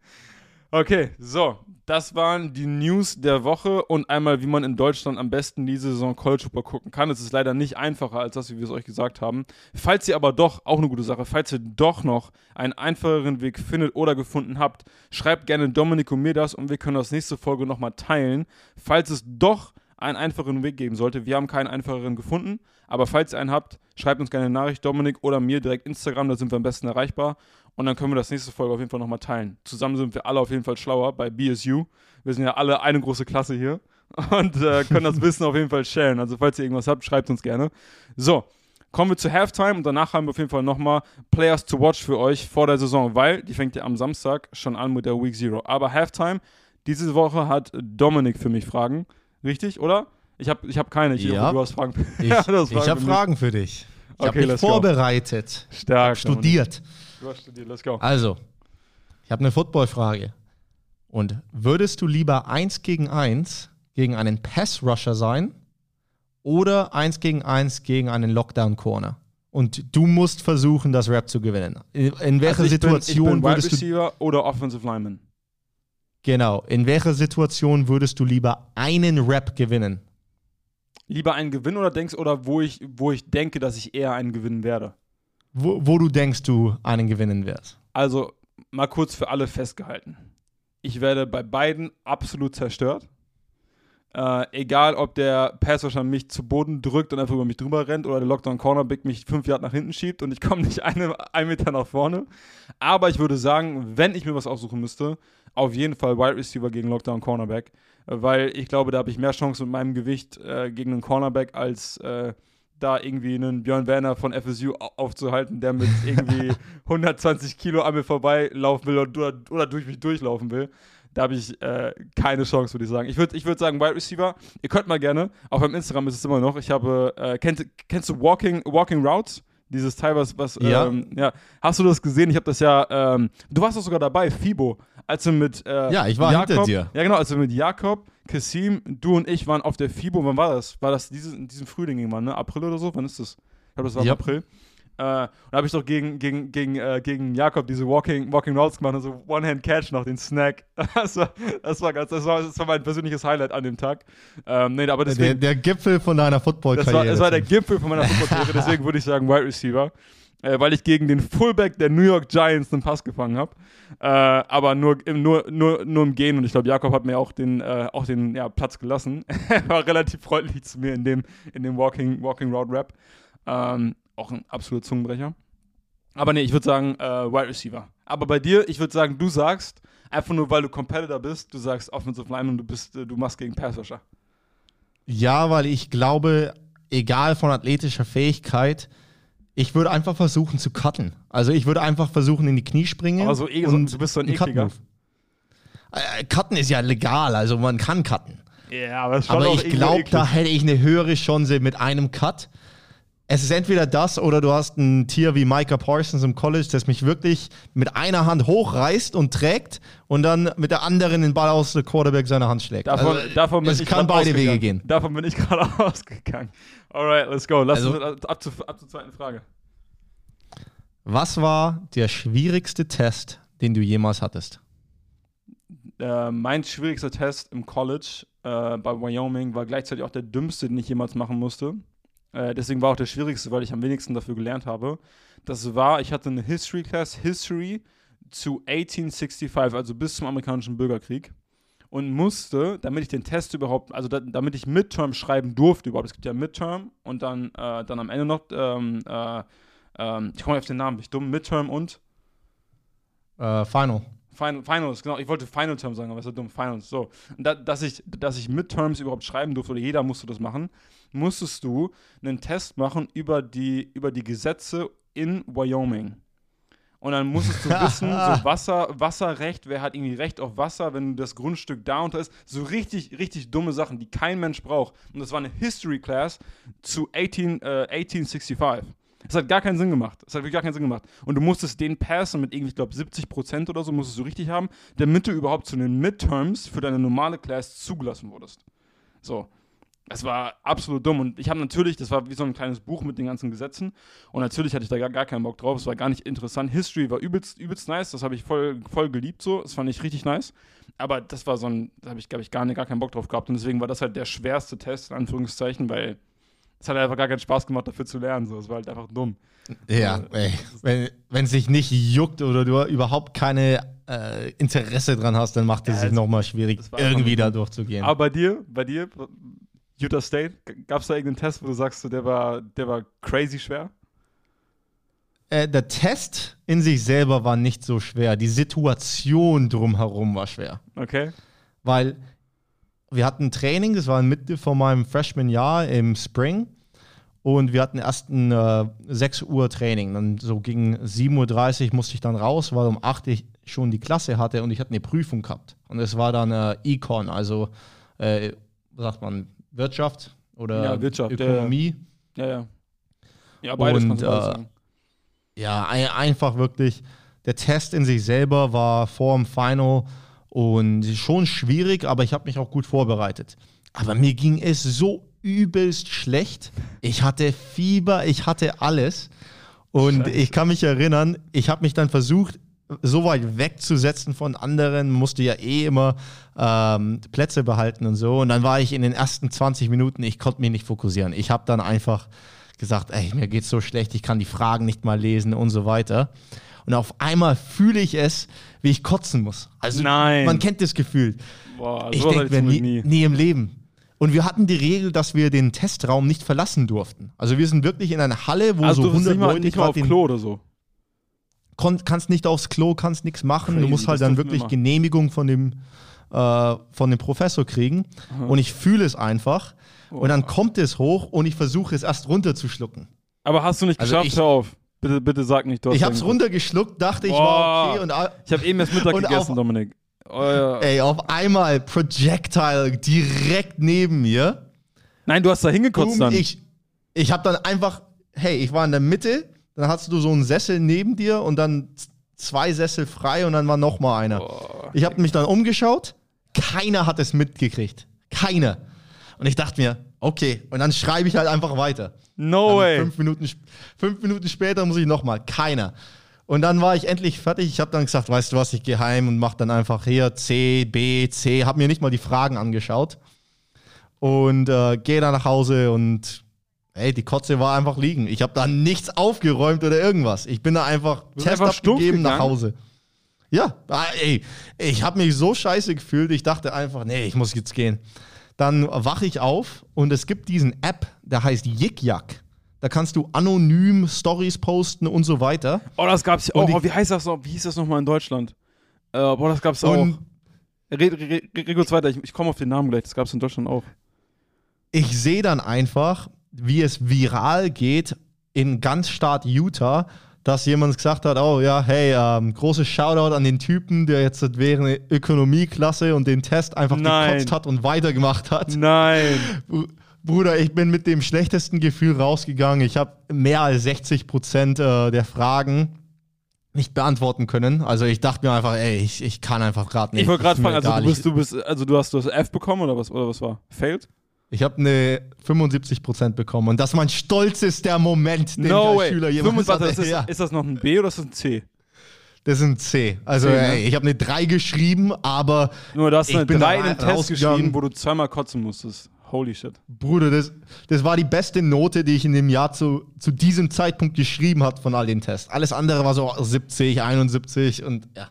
Okay, so. Das waren die News der Woche und einmal, wie man in Deutschland am besten diese Saison College Football gucken kann. Es ist leider nicht einfacher als das, wie wir es euch gesagt haben. Falls ihr aber doch, auch eine gute Sache, falls ihr doch noch einen einfacheren Weg findet oder gefunden habt, schreibt gerne Dominik und mir das und wir können das nächste Folge nochmal teilen. Falls es doch einen einfacheren Weg geben sollte, wir haben keinen einfacheren gefunden, aber falls ihr einen habt, schreibt uns gerne eine Nachricht, Dominik oder mir direkt Instagram, da sind wir am besten erreichbar und dann können wir das nächste Folge auf jeden Fall nochmal teilen. Zusammen sind wir alle auf jeden Fall schlauer bei B S U. Wir sind ja alle eine große Klasse hier und äh, können das Wissen auf jeden Fall sharen. Also falls ihr irgendwas habt, schreibt uns gerne. So, kommen wir zu Halftime und danach haben wir auf jeden Fall nochmal Players to Watch für euch vor der Saison, weil die fängt ja am Samstag schon an mit der Week Zero. Aber Halftime, diese Woche hat Dominik für mich Fragen. Richtig, oder? Ich habe ich hab keine. Ich ja. hoffe, du hast Fragen. Ich, ja, Fragen ich habe Fragen für dich. Ich okay, habe mich vorbereitet. Stark. Studiert. Du hast studiert, let's go. Also, ich habe eine Football-Frage. Und würdest du lieber eins gegen eins gegen einen Pass-Rusher sein oder eins gegen eins gegen einen Lockdown-Corner? Und du musst versuchen, das Rap zu gewinnen. In, in welcher also ich Situation bin, ich bin würdest Wide Receiver du... oder Offensive Lineman? Genau. In welcher Situation würdest du lieber einen Rap gewinnen? Lieber einen gewinnen oder denkst, oder wo ich, wo ich denke, dass ich eher einen gewinnen werde? Wo, wo du denkst, du einen gewinnen wirst? Also, mal kurz für alle festgehalten. Ich werde bei beiden absolut zerstört. Äh, egal, ob der Passrusher mich zu Boden drückt und einfach über mich drüber rennt oder der Lockdown-Cornerback mich fünf Yard nach hinten schiebt und ich komme nicht eine, einen Meter nach vorne. Aber ich würde sagen, wenn ich mir was aussuchen müsste, auf jeden Fall Wide Receiver gegen Lockdown-Cornerback, weil ich glaube, da habe ich mehr Chance mit meinem Gewicht äh, gegen einen Cornerback als äh, da irgendwie einen Björn Werner von F S U aufzuhalten, der mit irgendwie hundertzwanzig Kilo an mir vorbeilaufen will oder, oder durch mich durchlaufen will. Da habe ich äh, keine Chance, würde ich sagen. Ich würde ich würd sagen, Wide Receiver, ihr könnt mal gerne, auf meinem Instagram ist es immer noch, ich habe, äh, kennt, kennst du Walking, Walking Routes? Dieses Teil, was, was ja. Ähm, ja. Hast du das gesehen? Ich habe das ja, ähm, du warst doch sogar dabei, Fibo, als wir mit äh, Ja, ich war Jakob, hinter dir. Ja, genau, als wir mit Jakob, Kassim, du und ich waren auf der Fibo. Wann war das? War das dieses, in diesem Frühling irgendwann, ne? April oder so? Wann ist das? Ich glaube, das war im Yep. April. Äh, und da habe ich doch gegen, gegen, gegen, äh, gegen Jakob diese Walking, Walking Routes gemacht und so One-Hand-Catch noch, den Snack. Das war, das war ganz, das war, das war mein persönliches Highlight an dem Tag. Ähm, nee, aber deswegen, der, der Gipfel von deiner Football-Karriere. Das war, das war der Gipfel von meiner Football-Karriere, deswegen würde ich sagen Wide Receiver. Äh, weil ich gegen den Fullback der New York Giants einen Pass gefangen habe. Äh, aber nur im, nur, nur, nur im Gehen. Und ich glaube, Jakob hat mir auch den, äh, auch den ja, Platz gelassen. Er war relativ freundlich zu mir in dem, in dem Walking, Walking Route Rap. Ähm, auch ein absoluter Zungenbrecher. Aber nee, ich würde sagen äh, Wide Receiver. Aber bei dir, ich würde sagen, du sagst, einfach nur weil du Competitor bist, du sagst Offensive Lineman und du, bist, du machst gegen Pass-Rusher. Ja, weil ich glaube, egal von athletischer Fähigkeit, ich würde einfach versuchen zu cutten. Also ich würde einfach versuchen in die Knie springen. Aber so, eh, und du bist so ein Ekliger. Äh, cutten ist ja legal, also man kann cutten. Ja, aber, schon aber auch ich glaube, da hätte ich eine höhere Chance mit einem Cut. Es ist entweder das oder du hast ein Tier wie Micah Parsons im College, das mich wirklich mit einer Hand hochreißt und trägt und dann mit der anderen den Ball aus der Quarterback seiner Hand schlägt. Davon, also, davon bin es ich kann beide Wege gehen. Davon bin ich gerade ausgegangen. Alright, let's go. Lass also, uns ab, zu, ab zur zweiten Frage. Was war der schwierigste Test, den du jemals hattest? Äh, mein schwierigster Test im College äh, bei Wyoming war gleichzeitig auch der dümmste, den ich jemals machen musste. Äh, deswegen war auch der schwierigste, weil ich am wenigsten dafür gelernt habe. Das war, ich hatte eine History Class, History zu achtzehnhundertfünfundsechzig, also bis zum amerikanischen Bürgerkrieg. Und musste, damit ich den Test überhaupt, also da, damit ich Midterm schreiben durfte überhaupt, es gibt ja Midterm und dann, äh, dann am Ende noch, ähm, äh, ähm, ich komme auf den Namen, bin ich dumm, Midterm und? Uh, Final. Final, Finals, genau, ich wollte Final Term sagen, aber ist ja dumm, Finals, so. Und da, dass, ich, dass ich Midterms überhaupt schreiben durfte, oder jeder musste das machen, musstest du einen Test machen über die, über die Gesetze in Wyoming. Und dann musstest du wissen, so Wasser, Wasserrecht, wer hat irgendwie Recht auf Wasser, wenn das Grundstück da unter ist. So richtig, richtig dumme Sachen, die kein Mensch braucht. Und das war eine History Class zu achtzehn, äh, achtzehnhundertfünfundsechzig. Das hat gar keinen Sinn gemacht. Das hat wirklich gar keinen Sinn gemacht. Und du musstest den passen mit irgendwie, ich glaube, siebzig Prozent oder so, musstest du richtig haben, damit du überhaupt zu den Midterms für deine normale Class zugelassen wurdest. So. Das war absolut dumm. Und ich habe natürlich, das war wie so ein kleines Buch mit den ganzen Gesetzen. Und natürlich hatte ich da gar, gar keinen Bock drauf. Es war gar nicht interessant. History war übelst, übelst nice. Das habe ich voll, voll geliebt so. Das fand ich richtig nice. Aber das war so ein, da habe ich, glaube ich, gar, nicht, gar keinen Bock drauf gehabt. Und deswegen war das halt der schwerste Test, in Anführungszeichen, weil es hat einfach gar keinen Spaß gemacht, dafür zu lernen. So. Es war halt einfach dumm. Ja, ey, wenn wenn es sich nicht juckt oder du überhaupt keine äh, Interesse dran hast, dann macht es Ja, sich das- nochmal schwierig, das war irgendwie einfach da dumm. durchzugehen. Aber bei dir, bei dir, Utah State? Gab es da irgendeinen Test, wo du sagst, so, der war, der war crazy schwer? Äh, der Test in sich selber war nicht so schwer. Die Situation drumherum war schwer. Okay. Weil wir hatten Training, das war in Mitte von meinem Freshman-Jahr im Spring. Und wir hatten erst ein äh, sechs Uhr Training. Dann so gegen sieben Uhr dreißig musste ich dann raus, weil um acht ich schon die Klasse hatte und ich hatte eine Prüfung gehabt. Und es war dann äh, Econ, also äh, was sagt man, Wirtschaft oder ja, Wirtschaft, Ökonomie. Ja, ja. Ja, beides und, kannst du beides äh, sagen. Ja, ein, einfach wirklich, der Test in sich selber war vor dem Final und schon schwierig, aber ich habe mich auch gut vorbereitet. Aber mir ging es so übelst schlecht. Ich hatte Fieber, ich hatte alles. Und Scheiße. Ich kann mich erinnern, ich habe mich dann versucht, so weit wegzusetzen von anderen, musste ja eh immer ähm, Plätze behalten und so. Und dann war ich in den ersten zwanzig Minuten, ich konnte mich nicht fokussieren. Ich habe dann einfach gesagt, ey, mir geht's so schlecht, ich kann die Fragen nicht mal lesen und so weiter. Und auf einmal fühle ich es, wie ich kotzen muss. Also Nein. Man kennt das Gefühl. Boah, Ich sowas denke hatte mir ich nie, nie. nie im Leben. Und wir hatten die Regel, dass wir den Testraum nicht verlassen durften. Also wir sind wirklich in einer Halle, wo Also so du bist hundert nicht mal, Leute nicht mal auf den Klo oder so. kon- kannst nicht aufs Klo, kannst nichts machen. Crazy, du musst halt das dann durften wir wirklich immer. Genehmigung von dem, äh, von dem Professor kriegen. Aha. Und ich fühle es einfach. Boah. Und dann kommt es hoch und ich versuche es erst runterzuschlucken. Aber hast du nicht Also geschafft? ich- Hör auf. Bitte, bitte sag nicht, du hast Ich hab's irgendwas. runtergeschluckt, dachte ich Boah. war okay. Und, a- Ich habe eben erst Mittag Und gegessen, auf- Dominik. Oh, ja. ey, auf einmal Projectile direkt neben mir. Nein, du hast da hingekotzt Boom, dann. ich ich habe dann einfach, hey, ich war in der Mitte, dann hast du so einen Sessel neben dir und dann z- zwei Sessel frei und dann war noch mal einer. Boah. Ich habe mich dann umgeschaut, keiner hat es mitgekriegt. Keiner. Und ich dachte mir, okay, und dann schreibe ich halt einfach weiter. No Dann way. Fünf Minuten, sp- fünf Minuten später muss ich noch mal, keiner. Und dann war ich endlich fertig. Ich habe dann gesagt, weißt du was, ich gehe heim und mache dann einfach hier C, B, C. Habe mir nicht mal die Fragen angeschaut. Und äh, gehe dann nach Hause und ey, die Kotze war einfach liegen. Ich habe da nichts aufgeräumt oder irgendwas. Ich bin da einfach bist Test einfach stumpf abgegeben nach gegangen? Hause. Ja, ah, ey, ich habe mich so scheiße gefühlt. Ich dachte einfach, nee, ich muss jetzt gehen. Dann wache ich auf und es gibt diesen App, der heißt Yik Yak. Da kannst du anonym Stories posten und so weiter. Oh, das gab's ja Und auch. ich- Oh, wie heißt das noch? Wie hieß das nochmal in Deutschland? Äh, boah, das gab's auch. Und Red, red, red, red kurz weiter, ich, ich komme auf den Namen gleich. Das gab's in Deutschland auch. ich sehe dann einfach, wie es viral geht in ganz Staat Utah, dass jemand gesagt hat, oh ja, hey, ähm, großes Shoutout an den Typen, der jetzt während der Ökonomieklasse und den Test einfach Nein. gekotzt hat und weitergemacht hat. Nein. Br- Bruder, ich bin mit dem schlechtesten Gefühl rausgegangen. Ich habe mehr als sechzig Prozent äh, der Fragen nicht beantworten können. Also ich dachte mir einfach, ey, ich, ich kann einfach gerade nicht. Ich wollte gerade Ist mir fragen, also egal. du bist, du bist, also du hast, du hast F bekommen oder was, oder was war? Failed? Ich, ich habe eine fünfundsiebzig Prozent bekommen und das ist mein stolzester Moment, den No ich way. als Schüler jemals fünfundzwanzig, hatte. das ist, Ja. ist das noch ein B oder ist das ein C? Das ist ein C. Also C, ne? ey, ich habe eine drei geschrieben, aber Nur, du hast Ich eine bin drei da in den Test rausgegangen. geschrieben, wo du zweimal kotzen musstest. Holy shit. Bruder, das, das war die beste Note, die ich in dem Jahr zu, zu diesem Zeitpunkt geschrieben habe von all den Tests. Alles andere war so siebzig, einundsiebzig und ja.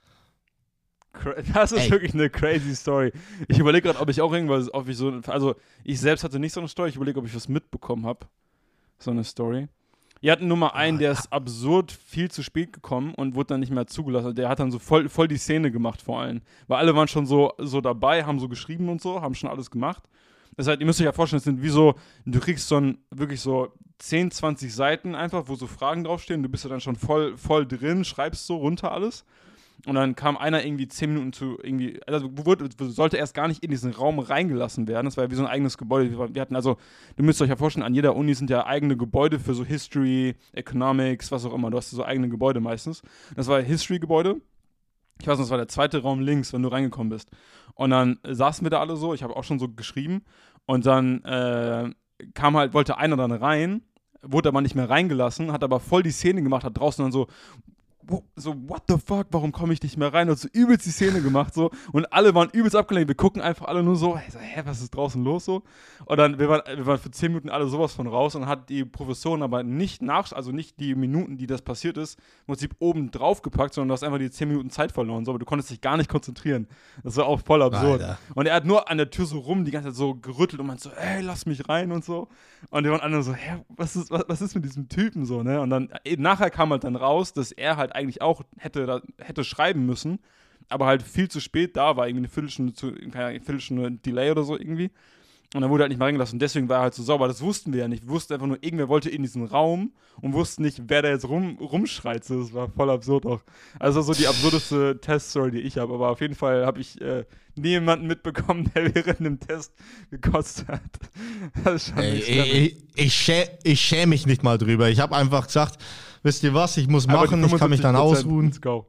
Cra- Das ist Ey. wirklich eine crazy Story. Ich überlege gerade, ob ich auch irgendwas, ob ich so, also ich selbst hatte nicht so eine Story, ich überlege, ob ich was mitbekommen habe. So eine Story. Wir hatten nur mal einen, der ist absurd viel zu spät gekommen und wurde dann nicht mehr zugelassen. Der hat dann so voll, voll die Szene gemacht vor allem. Weil alle waren schon so, so dabei, haben so geschrieben und so, haben schon alles gemacht. Das heißt, ihr müsst euch ja vorstellen, es sind wie so, du kriegst so ein, wirklich so zehn, zwanzig Seiten einfach, wo so Fragen draufstehen. Du bist ja dann schon voll, voll drin, schreibst so runter alles. Und dann kam einer irgendwie zehn Minuten zu irgendwie, also wurde, sollte erst gar nicht in diesen Raum reingelassen werden. Das war ja wie so ein eigenes Gebäude. Wir hatten also, du müsst euch ja vorstellen, an jeder Uni sind ja eigene Gebäude für so History, Economics, was auch immer. Du hast so eigene Gebäude meistens. Das war History-Gebäude. Ich weiß noch, das war der zweite Raum links, wenn du reingekommen bist. Und dann saßen wir da alle so, ich habe auch schon so geschrieben. Und dann äh, kam halt, wollte einer dann rein, wurde aber nicht mehr reingelassen, hat aber voll die Szene gemacht, hat draußen dann so wo, so, what the fuck, warum komme ich nicht mehr rein? Und so übelst die Szene gemacht, so. Und alle waren übelst abgelenkt. Wir gucken einfach alle nur so, so hä, was ist draußen los, so? Und dann, wir waren, wir waren für zehn Minuten alle sowas von raus und hat die Professorin aber nicht nach, also nicht die Minuten, die das passiert ist, im Prinzip oben drauf gepackt, sondern du hast einfach die zehn Minuten Zeit verloren, so. Aber du konntest dich gar nicht konzentrieren. Das war auch voll absurd. Alter. Und er hat nur an der Tür so rum die ganze Zeit so gerüttelt und meinte so, ey, lass mich rein und so. Und die waren alle so, hä, was ist, was, was ist mit diesem Typen so, ne? Und dann, nachher kam halt dann raus, dass er halt eigentlich auch hätte, hätte schreiben müssen, aber halt viel zu spät da war, irgendwie eine Viertelstunde, zu, keine Ahnung, eine Viertelstunde Delay oder so irgendwie. Und dann wurde er halt nicht mehr reingelassen. Und deswegen war er halt so sauber. Das wussten wir ja nicht. Wir wussten einfach nur, irgendwer wollte in diesen Raum und wussten nicht, wer da jetzt rum, rumschreit. Das war voll absurd auch. Also so die absurdeste Test-Story, die ich habe. Aber auf jeden Fall habe ich äh, niemanden mitbekommen, der während dem Test gekotzt hat. Das ist schon Ey, ich, ich, schä ich schäme mich nicht mal drüber. Ich habe einfach gesagt, wisst ihr was, ich muss machen, ich kann mich dann ausruhen.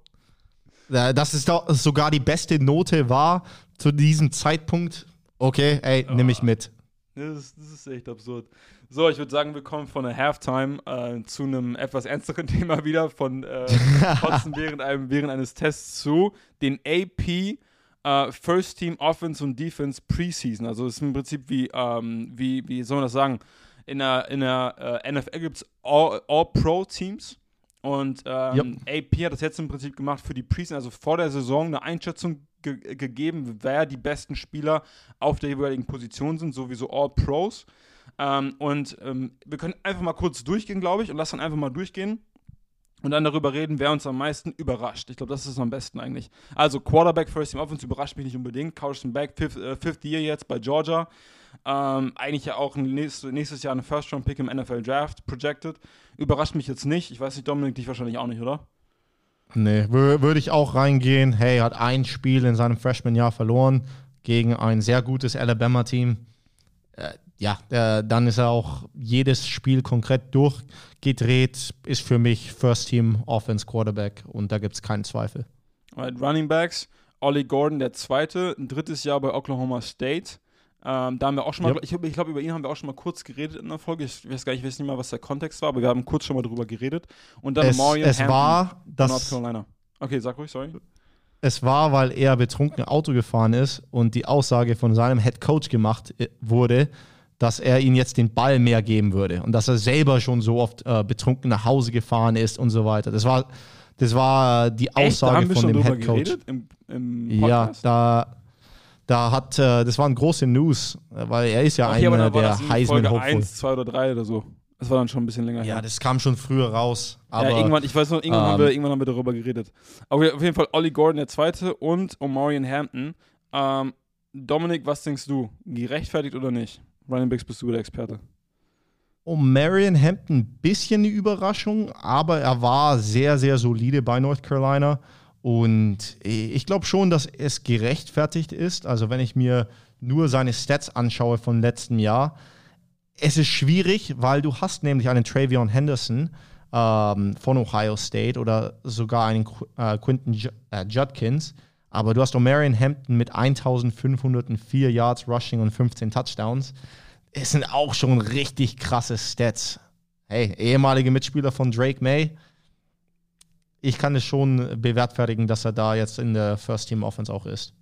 Das ist doch sogar die beste Note war zu diesem Zeitpunkt. Okay, ey, oh, nehme ich mit. Das ist, das ist echt absurd. So, ich würde sagen, wir kommen von der Halftime äh, zu einem etwas ernsteren Thema wieder, von äh, Kotzen während, einem, während eines Tests zu den A P uh, First Team Offense und Defense Preseason. Also es ist im Prinzip wie, ähm, wie, wie soll man das sagen, in der, in der äh, N F L gibt es All-Pro-Teams. Und ähm, yep. A P hat das jetzt im Prinzip gemacht für die Preseason, also vor der Saison eine Einschätzung ge- gegeben, wer die besten Spieler auf der jeweiligen Position sind, sowieso All-Pros. Ähm, und ähm, wir können einfach mal kurz durchgehen, glaube ich, und lass dann einfach mal durchgehen und dann darüber reden, wer uns am meisten überrascht. Ich glaube, das ist am besten eigentlich. Also Quarterback, First Team Offense überrascht mich nicht unbedingt. Carson Beck, fifth, äh, fifth Year jetzt bei Georgia. Ähm, eigentlich ja auch nächstes, nächstes Jahr eine First-Round-Pick im N F L-Draft projected. Überrascht mich jetzt nicht. Ich weiß nicht, Dominik, dich wahrscheinlich auch nicht, oder? Nee, würde ich auch reingehen. Hey, hat ein Spiel in seinem Freshman-Jahr verloren gegen ein sehr gutes Alabama-Team. Äh, ja, äh, dann ist er auch jedes Spiel konkret durchgedreht. Ist für mich First-Team-Offense-Quarterback und da gibt es keinen Zweifel. Alright, Running Backs. Ollie Gordon, der Zweite. Ein drittes Jahr bei Oklahoma State. Ähm, da haben wir auch schon mal, yep. ich, ich glaube, über ihn haben wir auch schon mal kurz geredet in der Folge. Ich weiß gar nicht, ich weiß nicht mal, was der Kontext war, aber wir haben kurz schon mal drüber geredet. Und dann es, Marion es war, dass North Carolina. Okay, sag ruhig, sorry. Es war, weil er betrunken Auto gefahren ist und die Aussage von seinem Head Coach gemacht wurde, dass er ihm jetzt den Ball mehr geben würde und dass er selber schon so oft äh, betrunken nach Hause gefahren ist und so weiter. Das war, das war die Aussage Echt? Da haben wir von schon dem drüber Head Coach. Geredet im, im Podcast? Ja, da Da hat, äh, das waren große News, weil er ist ja okay, einer der Heisman Hopeful. eins, zwei oder drei oder so. Das war dann schon ein bisschen länger ja, her. das kam schon früher raus. Aber, ja, irgendwann, ich weiß noch, irgendwann, ähm, haben wir, irgendwann haben wir darüber geredet. Aber auf jeden Fall Ollie Gordon, der Zweite, und Omarion Hampton. Ähm, Dominik, was denkst du? Gerechtfertigt oder nicht? Running Backs, bist du der Experte. Omarion Hampton, ein bisschen die Überraschung, aber er war sehr, sehr solide bei North Carolina. Und ich glaube schon, dass es gerechtfertigt ist. Also wenn ich mir nur seine Stats anschaue von letztem Jahr, es ist schwierig, weil du hast nämlich einen Travion Henderson ähm, von Ohio State oder sogar einen äh, Quinton J- äh, Judkins, aber du hast Omarion Hampton mit eintausendfünfhundertvier Yards Rushing und fünfzehn Touchdowns. Es sind auch schon richtig krasse Stats. Hey, ehemalige Mitspieler von Drake May. Ich kann es schon bewertfertigen, dass er da jetzt in der First Team Offense auch ist.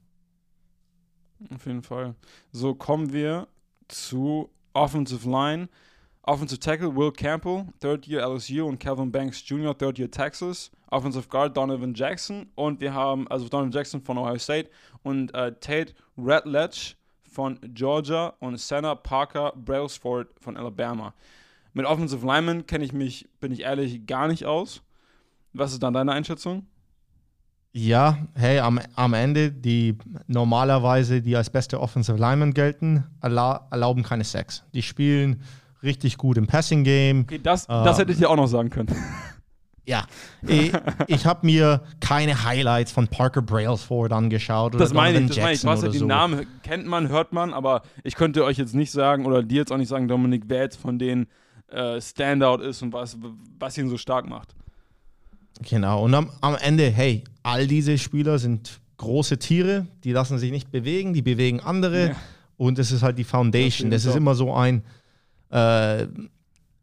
Auf jeden Fall. So kommen wir zu Offensive Line. Offensive Tackle Will Campbell, Third Year L S U, und Calvin Banks Junior, Third Year Texas. Offensive Guard Donovan Jackson, und wir haben, also Donovan Jackson von Ohio State und äh, Tate Ratledge von Georgia und Senna Parker Brailsford von Alabama. Mit Offensive Linemen kenne ich mich, bin ich ehrlich, gar nicht aus. Was ist dann deine Einschätzung? Ja, hey, am, am Ende, die normalerweise, die als beste Offensive Linemen gelten, erla- erlauben keine Sacks. Die spielen richtig gut im Passing Game. Okay, das, äh, das hätte ich dir auch noch sagen können. Ja, ich, ich habe mir keine Highlights von Parker Brailsford angeschaut. Oder das meine ich, das meine ich. Jackson Was ja, den so. Namen kennt man, hört man, aber ich könnte euch jetzt nicht sagen, oder dir jetzt auch nicht sagen, Dominik, wer jetzt von denen äh, Standout ist und was, was ihn so stark macht. Genau, und am, am Ende, hey, all diese Spieler sind große Tiere, die lassen sich nicht bewegen, die bewegen andere, ja. Und es ist halt die Foundation. Das, das ist immer so ein, äh,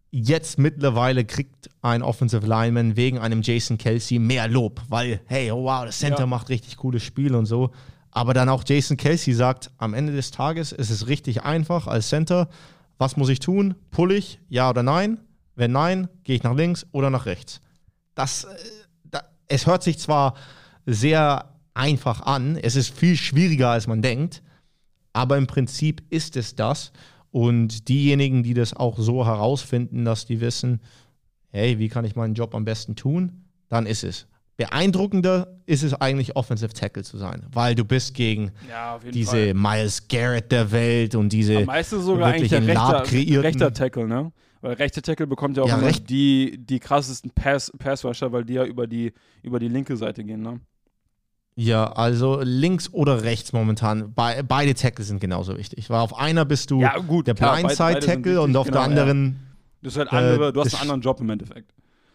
jetzt mittlerweile kriegt ein Offensive Lineman wegen einem Jason Kelce mehr Lob, weil, hey, oh wow, das Center ja. macht richtig cooles Spiel und so. Aber dann auch Jason Kelce sagt, am Ende des Tages ist es richtig einfach als Center. Was muss ich tun? Pull ich? Ja oder nein? Wenn nein, gehe ich nach links oder nach rechts. Das, da, es hört sich zwar sehr einfach an, es ist viel schwieriger, als man denkt, aber im Prinzip ist es das. Und diejenigen, die das auch so herausfinden, dass die wissen, hey, wie kann ich meinen Job am besten tun, dann ist es. Beeindruckender ist es eigentlich, Offensive Tackle zu sein, weil du bist gegen ja, diese Fall. Miles Garrett der Welt und diese am meisten sogar eigentlich der rechter, rechter Tackle, ne? Weil rechter Tackle bekommt ja auch ja, immer die, die krassesten Pass, Pass-Rusher, weil die ja über die, über die linke Seite gehen, ne? Ja, also links oder rechts momentan. Be- beide Tackle sind genauso wichtig. Weil auf einer bist du ja, gut, der Blindside-Tackle und auf genau, der anderen. Ja. Das ist halt andere, äh, du hast einen anderen Job im Endeffekt.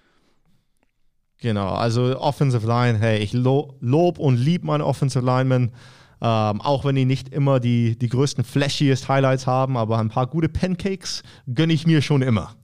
Genau, also Offensive Line, hey, ich lo- lob und lieb meine Offensive Linemen. Ähm, auch wenn die nicht immer die, die größten, flashiest Highlights haben, aber ein paar gute Pancakes gönne ich mir schon immer.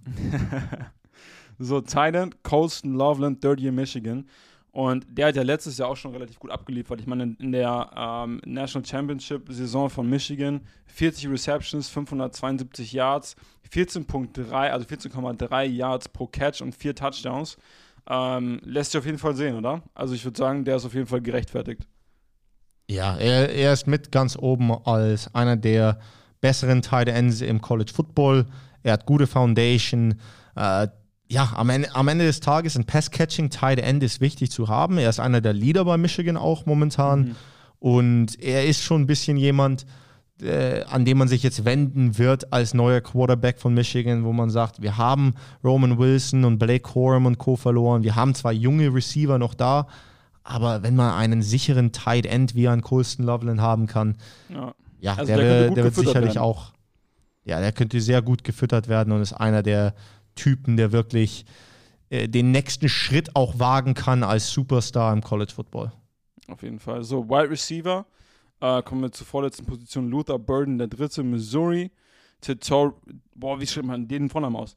So, Tight End, Colston Loveland, Third Year Michigan. Und der hat ja letztes Jahr auch schon relativ gut abgeliefert. Ich meine, in, in der ähm, National Championship-Saison von Michigan, vierzig Receptions, fünfhundertzweiundsiebzig Yards, vierzehn Komma drei, also vierzehn Komma drei Yards pro Catch und vier Touchdowns. Ähm, lässt sich auf jeden Fall sehen, oder? Also ich würde sagen, der ist auf jeden Fall gerechtfertigt. Ja, er, er ist mit ganz oben als einer der besseren Tight Ends im College Football. Er hat gute Foundation. Äh, ja, am Ende, am Ende des Tages ein Pass-Catching Tight End ist wichtig zu haben. Er ist einer der Leader bei Michigan auch momentan. Mhm. Und er ist schon ein bisschen jemand, äh, an dem man sich jetzt wenden wird als neuer Quarterback von Michigan, wo man sagt, wir haben Roman Wilson und Blake Corum und Co. verloren. Wir haben zwei junge Receiver noch da. Aber wenn man einen sicheren Tight End wie ein Colston Loveland haben kann, ja, ja also der, der, der, der wird sicherlich werden. auch, ja, der könnte sehr gut gefüttert werden und ist einer der Typen, der wirklich äh, den nächsten Schritt auch wagen kann als Superstar im College Football. Auf jeden Fall. So, Wide Receiver, äh, kommen wir zur vorletzten Position. Luther Burden, der dritte, Missouri. Tetor, boah, wie schreibt man den Vornamen aus?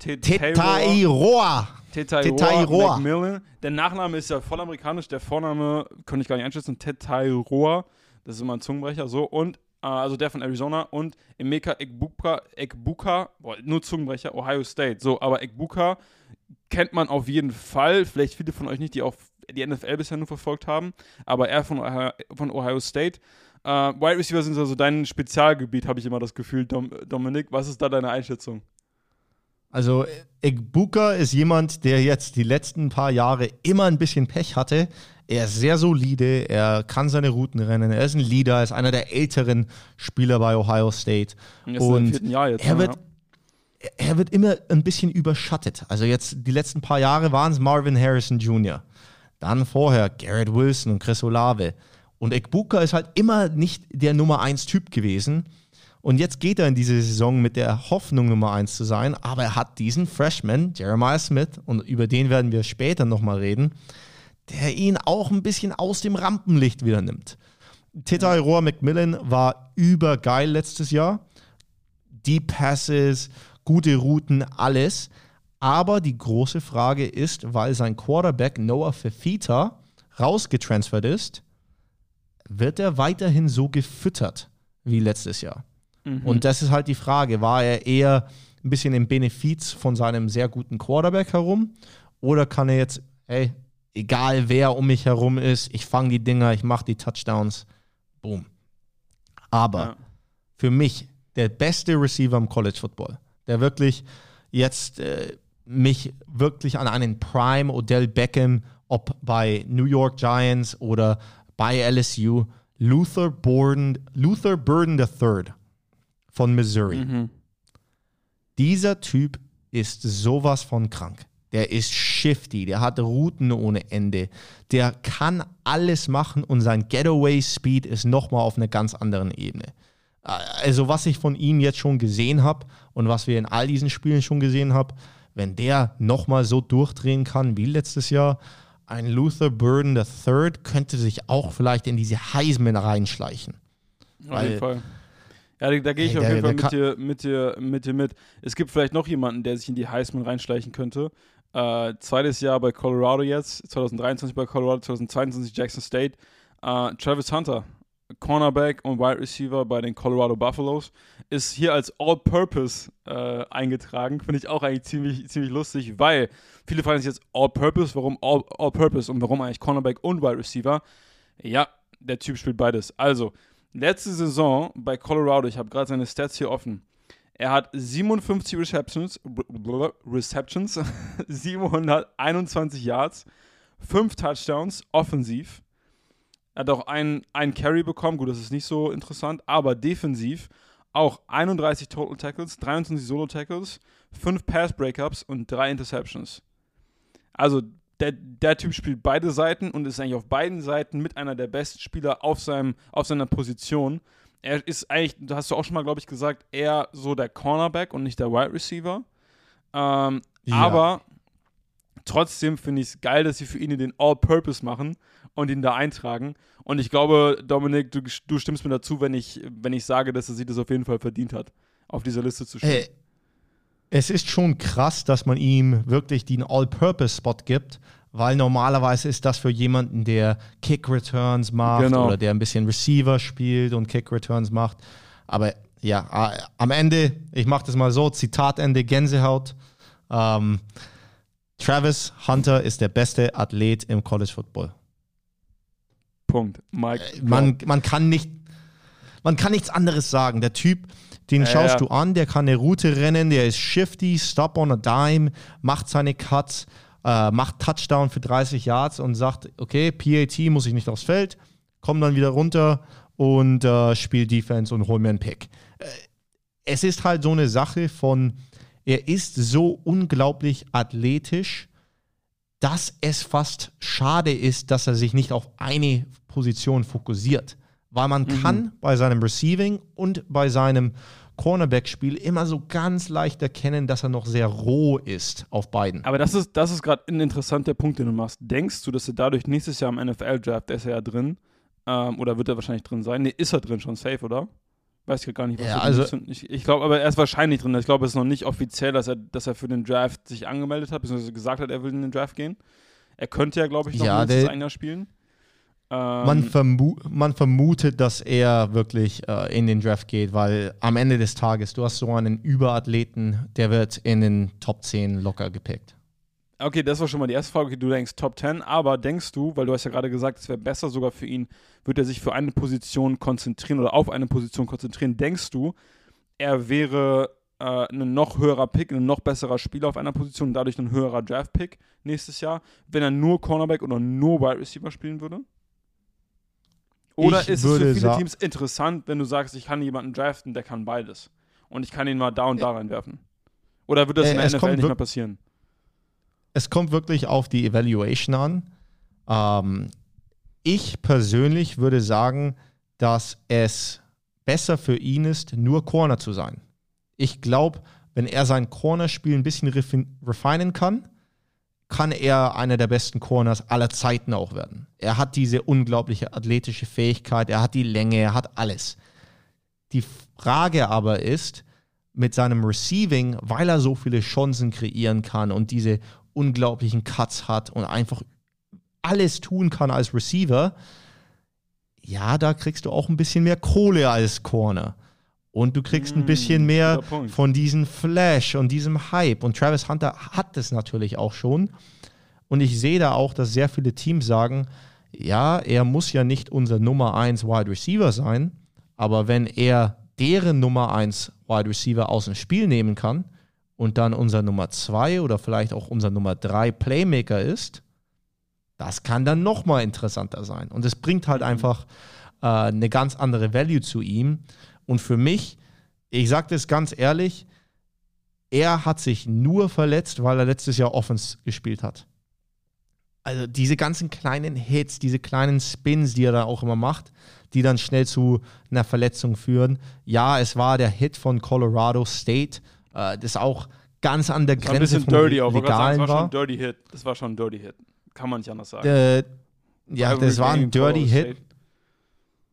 Tetairoa. Tetairoa McMillan. Der Nachname ist ja voll amerikanisch, der Vorname könnte ich gar nicht einschätzen. Tetairoa, das ist immer ein Zungenbrecher. So, und, äh, also der von Arizona. Und Emeka Egbuka, Egbuka, boah, nur Zungenbrecher, Ohio State. So, aber Egbuka kennt man auf jeden Fall. Vielleicht viele von euch nicht, die auch die N F L bisher nur verfolgt haben. Aber er von Ohio, von Ohio State. Äh, Wide Receiver sind also dein Spezialgebiet, habe ich immer das Gefühl, Dom, Dominik. Was ist da deine Einschätzung? Also Egbuka ist jemand, der jetzt die letzten paar Jahre immer ein bisschen Pech hatte. Er ist sehr solide, er kann seine Routen rennen, er ist ein Leader, er ist einer der älteren Spieler bei Ohio State. Und, und im vierten Jahr jetzt, er, wird, ja. er wird immer ein bisschen überschattet. Also jetzt die letzten paar Jahre waren es Marvin Harrison Junior Dann vorher Garrett Wilson und Chris Olave. Und Egbuka ist halt immer nicht der Nummer eins Typ gewesen. Und jetzt geht er in diese Saison mit der Hoffnung, Nummer eins zu sein. Aber er hat diesen Freshman, Jeremiah Smith, und über den werden wir später nochmal reden, der ihn auch ein bisschen aus dem Rampenlicht wieder nimmt. Tetairoa McMillan war übergeil letztes Jahr. Deep Passes, gute Routen, alles. Aber die große Frage ist, weil sein Quarterback Noah Fifita rausgetransfert ist, wird er weiterhin so gefüttert wie letztes Jahr? Mhm. Und das ist halt die Frage, war er eher ein bisschen im Benefiz von seinem sehr guten Quarterback herum oder kann er jetzt, hey, egal wer um mich herum ist, ich fange die Dinger, ich mache die Touchdowns, boom. Aber ja. für mich der beste Receiver im College Football, der wirklich jetzt äh, mich wirklich an einen Prime Odell Beckham, ob bei New York Giants oder bei L S U, Luther Burden, Luther Burden der Dritte von Missouri. Mhm. Dieser Typ ist sowas von krank. Der ist shifty, der hat Routen ohne Ende. Der kann alles machen und sein Getaway-Speed ist nochmal auf einer ganz anderen Ebene. Also was ich von ihm jetzt schon gesehen habe und was wir in all diesen Spielen schon gesehen haben, wenn der nochmal so durchdrehen kann wie letztes Jahr, ein Luther Burden der Dritte könnte sich auch vielleicht in diese Heisman reinschleichen. Auf jeden Fall. Ja, da, da gehe ich Ey, auf der- jeden Fall der mit dir, mit, dir, mit dir mit. Es gibt vielleicht noch jemanden, der sich in die Heisman reinschleichen könnte. Äh, zweites Jahr bei Colorado jetzt, zwanzig dreiundzwanzig bei Colorado, zwanzig zweiundzwanzig Jackson State. Äh, Travis Hunter, Cornerback und Wide Receiver bei den Colorado Buffaloes, ist hier als All-Purpose äh, eingetragen. Finde ich auch eigentlich ziemlich, ziemlich lustig, weil viele fragen sich jetzt All-Purpose, warum All, All-Purpose und warum eigentlich Cornerback und Wide Receiver? Ja, der Typ spielt beides. Also, letzte Saison bei Colorado, ich habe gerade seine Stats hier offen. Er hat siebenundfünfzig Receptions, Receptions, siebenhunderteinundzwanzig Yards, fünf Touchdowns, offensiv. Er hat auch einen, einen Carry bekommen, gut, das ist nicht so interessant, aber defensiv auch einunddreißig Total Tackles, dreiundzwanzig Solo Tackles, fünf Pass Breakups und drei Interceptions. Also der, der Typ spielt beide Seiten und ist eigentlich auf beiden Seiten mit einer der besten Spieler auf, seinem, auf seiner Position. Er ist eigentlich, da hast du auch schon mal, glaube ich, gesagt, eher so der Cornerback und nicht der Wide Receiver. Ähm, Ja. Aber trotzdem finde ich es geil, dass sie für ihn den All-Purpose machen und ihn da eintragen. Und ich glaube, Dominik, du, du stimmst mir dazu, wenn ich, wenn ich sage, dass er sich das auf jeden Fall verdient hat, auf dieser Liste zu stehen. Äh, es ist schon krass, dass man ihm wirklich den All-Purpose-Spot gibt, weil normalerweise ist das für jemanden, der Kick-Returns macht Genau. oder der ein bisschen Receiver spielt und Kick-Returns macht. Aber ja, äh, am Ende, ich mache das mal so, Zitatende, Gänsehaut. Ähm, Travis Hunter ist der beste Athlet im College Football. Punkt. Mike. Äh, man, man, kann nicht, man kann nichts anderes sagen. Der Typ, den Ja, schaust ja. du an, der kann eine Route rennen, der ist shifty, stop on a dime, macht seine Cuts, äh, macht Touchdown für dreißig Yards und sagt, okay, P A T muss ich nicht aufs Feld, komm dann wieder runter und äh, spiel Defense und hol mir einen Pick. Äh, es ist halt so eine Sache von, er ist so unglaublich athletisch, dass es fast schade ist, dass er sich nicht auf eine Position fokussiert. Weil man Mhm. kann bei seinem Receiving und bei seinem Cornerback-Spiel immer so ganz leicht erkennen, dass er noch sehr roh ist auf beiden. Aber das ist, das ist gerade ein interessanter Punkt, den du machst. Denkst du, dass er dadurch nächstes Jahr im N F L-Draft, der ist er ja drin, ähm, oder wird er wahrscheinlich drin sein? Nee, ist er drin schon safe, oder? Weiß ich gar nicht, was Ja, wir also- sind. Ich, ich glaube, aber er ist wahrscheinlich drin. Ich glaube, es ist noch nicht offiziell, dass er, dass er für den Draft sich angemeldet hat, beziehungsweise gesagt hat, er will in den Draft gehen. Er könnte ja, glaube ich, noch Ja, mindestens der- ein Jahr spielen. Ähm, Man, vermu man vermutet, dass er wirklich äh, in den Draft geht, weil am Ende des Tages, du hast so einen Überathleten, der wird in den Top zehn locker gepickt. Okay, das war schon mal die erste Frage. Okay, du denkst Top zehn, aber denkst du, weil du hast ja gerade gesagt, es wäre besser sogar für ihn, wird er sich für eine Position konzentrieren oder auf eine Position konzentrieren, denkst du, er wäre äh, ein noch höherer Pick, ein noch besserer Spieler auf einer Position und dadurch ein höherer Draft-Pick nächstes Jahr, wenn er nur Cornerback oder nur Wide Receiver spielen würde? Oder Ich ist es würde für viele sa- Teams interessant, wenn du sagst, ich kann jemanden draften, der kann beides und ich kann ihn mal da und da reinwerfen? Oder wird das Äh, in der es N F L kommt nicht wir- mehr passieren? Es kommt wirklich auf die Evaluation an. Ähm, ich persönlich würde sagen, dass es besser für ihn ist, nur Corner zu sein. Ich glaube, wenn er sein Cornerspiel ein bisschen refin refinen kann, kann er einer der besten Corners aller Zeiten auch werden. Er hat diese unglaubliche athletische Fähigkeit, er hat die Länge, er hat alles. Die Frage aber ist, mit seinem Receiving, weil er so viele Chancen kreieren kann und diese unglaublichen Cuts hat und einfach alles tun kann als Receiver, ja, da kriegst du auch ein bisschen mehr Kohle als Corner. Und du kriegst ein Mm, bisschen mehr guter Punkt. von diesem Flash und diesem Hype. Und Travis Hunter hat das natürlich auch schon. Und ich sehe da auch, dass sehr viele Teams sagen, ja, er muss ja nicht unser Nummer eins Wide Receiver sein, aber wenn er deren Nummer eins Wide Receiver aus dem Spiel nehmen kann und dann unser Nummer zwei oder vielleicht auch unser Nummer drei Playmaker ist, das kann dann nochmal interessanter sein. Und es bringt halt einfach äh, eine ganz andere Value zu ihm. Und für mich, ich sage das ganz ehrlich, er hat sich nur verletzt, weil er letztes Jahr Offense gespielt hat. Also diese ganzen kleinen Hits, diese kleinen Spins, die er da auch immer macht, die dann schnell zu einer Verletzung führen. Ja, es war der Hit von Colorado State, äh, das auch ganz an der Das war ein Grenze bisschen vom dirty, aber Legalen das war schon war. ein Dirty Hit. Das war schon ein Dirty Hit. Kann man nicht anders sagen. Äh, ja, Rivalry das war ein gegen Dirty Colorado Hit. State.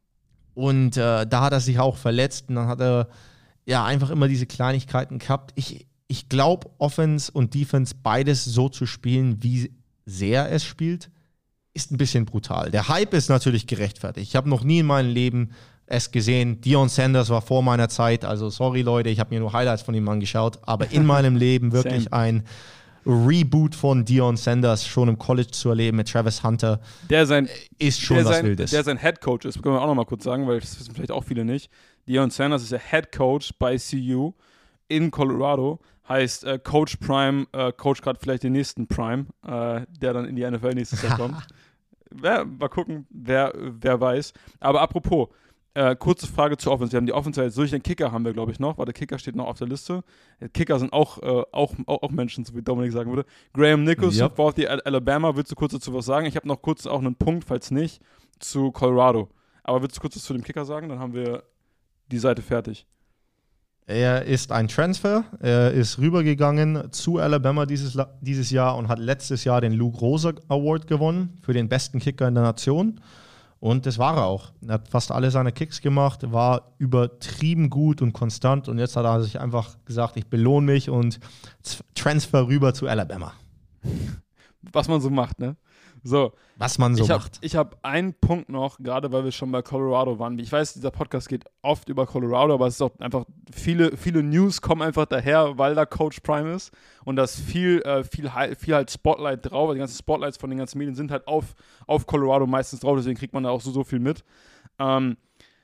Und äh, da hat er sich auch verletzt und dann hat er ja einfach immer diese Kleinigkeiten gehabt. Ich, ich glaube, Offense und Defense beides so zu spielen, wie sehr es spielt, ist ein bisschen brutal. Der Hype ist natürlich gerechtfertigt. Ich habe noch nie in meinem Leben es gesehen. Deion Sanders war vor meiner Zeit, also sorry Leute, ich habe mir nur Highlights von ihm angeschaut, aber in meinem Leben wirklich Same. ein Reboot von Deion Sanders schon im College zu erleben mit Travis Hunter, Der sein, ist schon der was sein, Wildes. Der sein Head Coach ist, können wir auch noch mal kurz sagen, weil das wissen vielleicht auch viele nicht. Deion Sanders ist der Head Coach bei C U in Colorado. Heißt, äh, Coach Prime, äh, Coach gerade vielleicht den nächsten Prime, äh, der dann in die N F L nächstes Jahr kommt. Ja, mal gucken, wer, wer weiß. Aber apropos, äh, kurze Frage zur Offense. Wir haben die Offense jetzt durch, den Kicker haben wir, glaube ich, noch, weil der Kicker steht noch auf der Liste. Kicker sind auch, äh, auch, auch, auch Menschen, so wie Dominik sagen würde. Graham Nichols, Yep. braucht die Alabama. Willst du kurz dazu was sagen? Ich habe noch kurz auch einen Punkt, falls nicht, zu Colorado. Aber willst du kurz was zu dem Kicker sagen? Dann haben wir die Seite fertig. Er ist ein Transfer. Er ist rübergegangen zu Alabama dieses, dieses Jahr und hat letztes Jahr den Luke Rosa Award gewonnen für den besten Kicker in der Nation. Und das war er auch. Er hat fast alle seine Kicks gemacht, war übertrieben gut und konstant. Und jetzt hat er sich einfach gesagt, ich belohne mich und transfer rüber zu Alabama. Was man so macht, ne? So. Was man so ich hab, macht. Ich habe einen Punkt noch, gerade weil wir schon bei Colorado waren. Ich weiß, dieser Podcast geht oft über Colorado, aber es ist auch einfach, viele, viele News kommen einfach daher, weil da Coach Prime ist und da ist viel, äh, viel, viel halt Spotlight drauf. Die ganzen Spotlights von den ganzen Medien sind halt auf, auf Colorado meistens drauf, deswegen kriegt man da auch so, so viel mit. Ähm,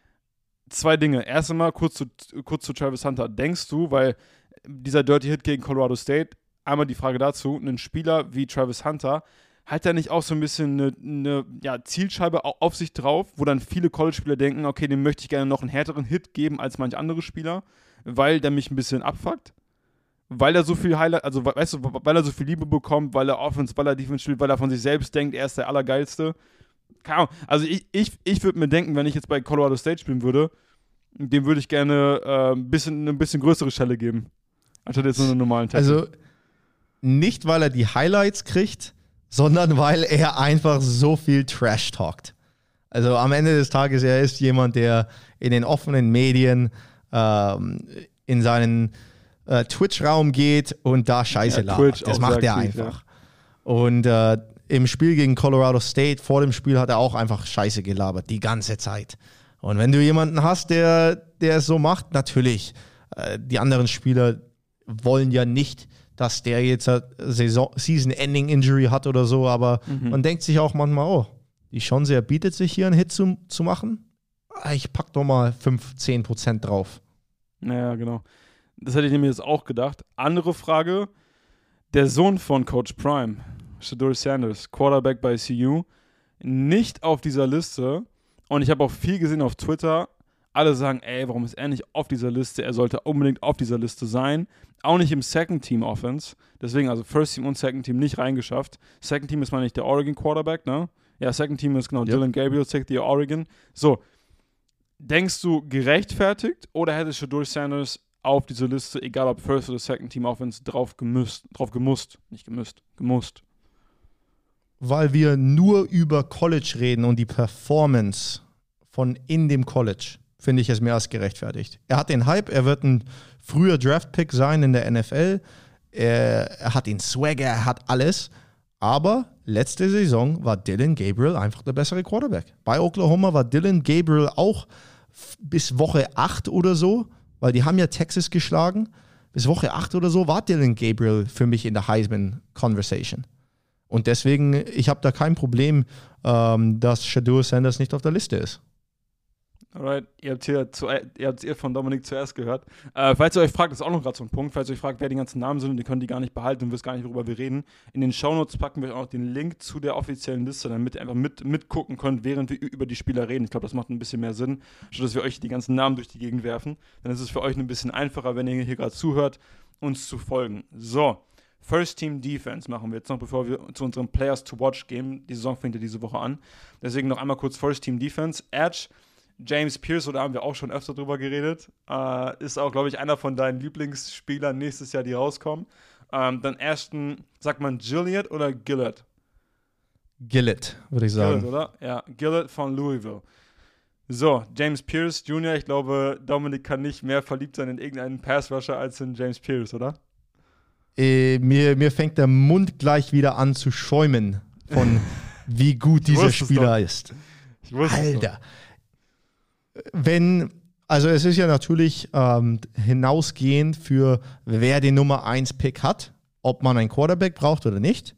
zwei Dinge. Erst einmal kurz zu, kurz zu Travis Hunter. Denkst du, weil dieser Dirty Hit gegen Colorado State, einmal die Frage dazu, ein Spieler wie Travis Hunter, hat er nicht auch so ein bisschen eine, eine ja, Zielscheibe auf sich drauf, wo dann viele College-Spieler denken, okay, dem möchte ich gerne noch einen härteren Hit geben als manch andere Spieler, weil der mich ein bisschen abfuckt? Weil er so viel Highlight, also weißt du, weil er so viel Liebe bekommt, weil er Offense, weil er Defense spielt, weil er von sich selbst denkt, er ist der Allergeilste. Keine Ahnung. Also ich, ich, ich würde mir denken, wenn ich jetzt bei Colorado State spielen würde, dem würde ich gerne äh, ein bisschen, eine bisschen größere Schelle geben, anstatt jetzt nur einen normalen Tackle. Also nicht, weil er die Highlights kriegt, sondern weil er einfach so viel Trash talkt. Also am Ende des Tages, er ist jemand, der in den offenen Medien ähm, in seinen äh, Twitch-Raum geht und da Scheiße ja, labert. Das macht er aktiv, einfach. Ja. Und äh, im Spiel gegen Colorado State, vor dem Spiel, hat er auch einfach Scheiße gelabert, die ganze Zeit. Und wenn du jemanden hast, der, der es so macht, natürlich, äh, die anderen Spieler wollen ja nicht, dass der jetzt eine Season-Ending-Injury hat oder so, aber mhm. man denkt sich auch manchmal, oh, die Chance, er bietet sich hier einen Hit zu, zu machen. Ich pack doch mal fünf, zehn Prozent drauf. Naja, genau. Das hätte ich nämlich jetzt auch gedacht. Andere Frage, der Sohn von Coach Prime, Shedeur Sanders, Quarterback bei C U, nicht auf dieser Liste. Und ich habe auch viel gesehen auf Twitter, alle sagen, ey, warum ist er nicht auf dieser Liste? Er sollte unbedingt auf dieser Liste sein. Auch nicht im Second Team Offense. Deswegen also First Team und Second Team nicht reingeschafft. Second Team ist mal nicht der Oregon Quarterback, ne? Ja, Second Team ist genau yep. Dylan Gabriel, Second Team Oregon. So, denkst du gerechtfertigt oder hätte Shedeur Sanders auf diese Liste, egal ob First oder Second Team Offense, drauf gemusst, drauf gemusst, nicht gemusst, gemusst? Weil wir nur über College reden und die Performance von in dem College, finde ich es mehr als gerechtfertigt. Er hat den Hype, er wird ein früher Draft-Pick sein in der N F L, er, er hat den Swagger, er hat alles, aber letzte Saison war Dylan Gabriel einfach der bessere Quarterback. Bei Oklahoma war Dylan Gabriel auch bis Woche acht oder so, weil die haben ja Texas geschlagen, bis Woche acht oder so war Dylan Gabriel für mich in der Heisman-Conversation. Und deswegen, ich habe da kein Problem, ähm, dass Shedeur Sanders nicht auf der Liste ist. Alright, ihr habt hier zu, ihr habt ihr von Dominik zuerst gehört. Äh, falls ihr euch fragt, das ist auch noch gerade so ein Punkt, falls ihr euch fragt, wer die ganzen Namen sind und die können die gar nicht behalten und wisst gar nicht, worüber wir reden. In den Shownotes packen wir auch noch den Link zu der offiziellen Liste, damit ihr einfach mit, mitgucken könnt, während wir über die Spieler reden. Ich glaube, das macht ein bisschen mehr Sinn, statt dass wir euch die ganzen Namen durch die Gegend werfen. Dann ist es für euch ein bisschen einfacher, wenn ihr hier gerade zuhört, uns zu folgen. So, First Team Defense machen wir jetzt noch, bevor wir zu unserem Players to Watch gehen. Die Saison fängt ja diese Woche an. Deswegen noch einmal kurz First Team Defense. Edge, James Pierce, da haben wir auch schon öfter drüber geredet. Äh, ist auch, glaube ich, einer von deinen Lieblingsspielern nächstes Jahr, die rauskommen. Ähm, dann Ashton, sagt man Gillett oder Gillett? Gillett, würde ich sagen. Gillett, oder? Ja, Gillett von Louisville. So, James Pierce Junior Ich glaube, Dominik kann nicht mehr verliebt sein in irgendeinen Pass-Rusher als in James Pierce, oder? Äh, mir, mir fängt der Mund gleich wieder an zu schäumen von wie gut dieser Spieler ist. Ich wusste Alter. Wenn, also es ist ja natürlich ähm, hinausgehend für wer den Nummer eins Pick hat, ob man einen Quarterback braucht oder nicht.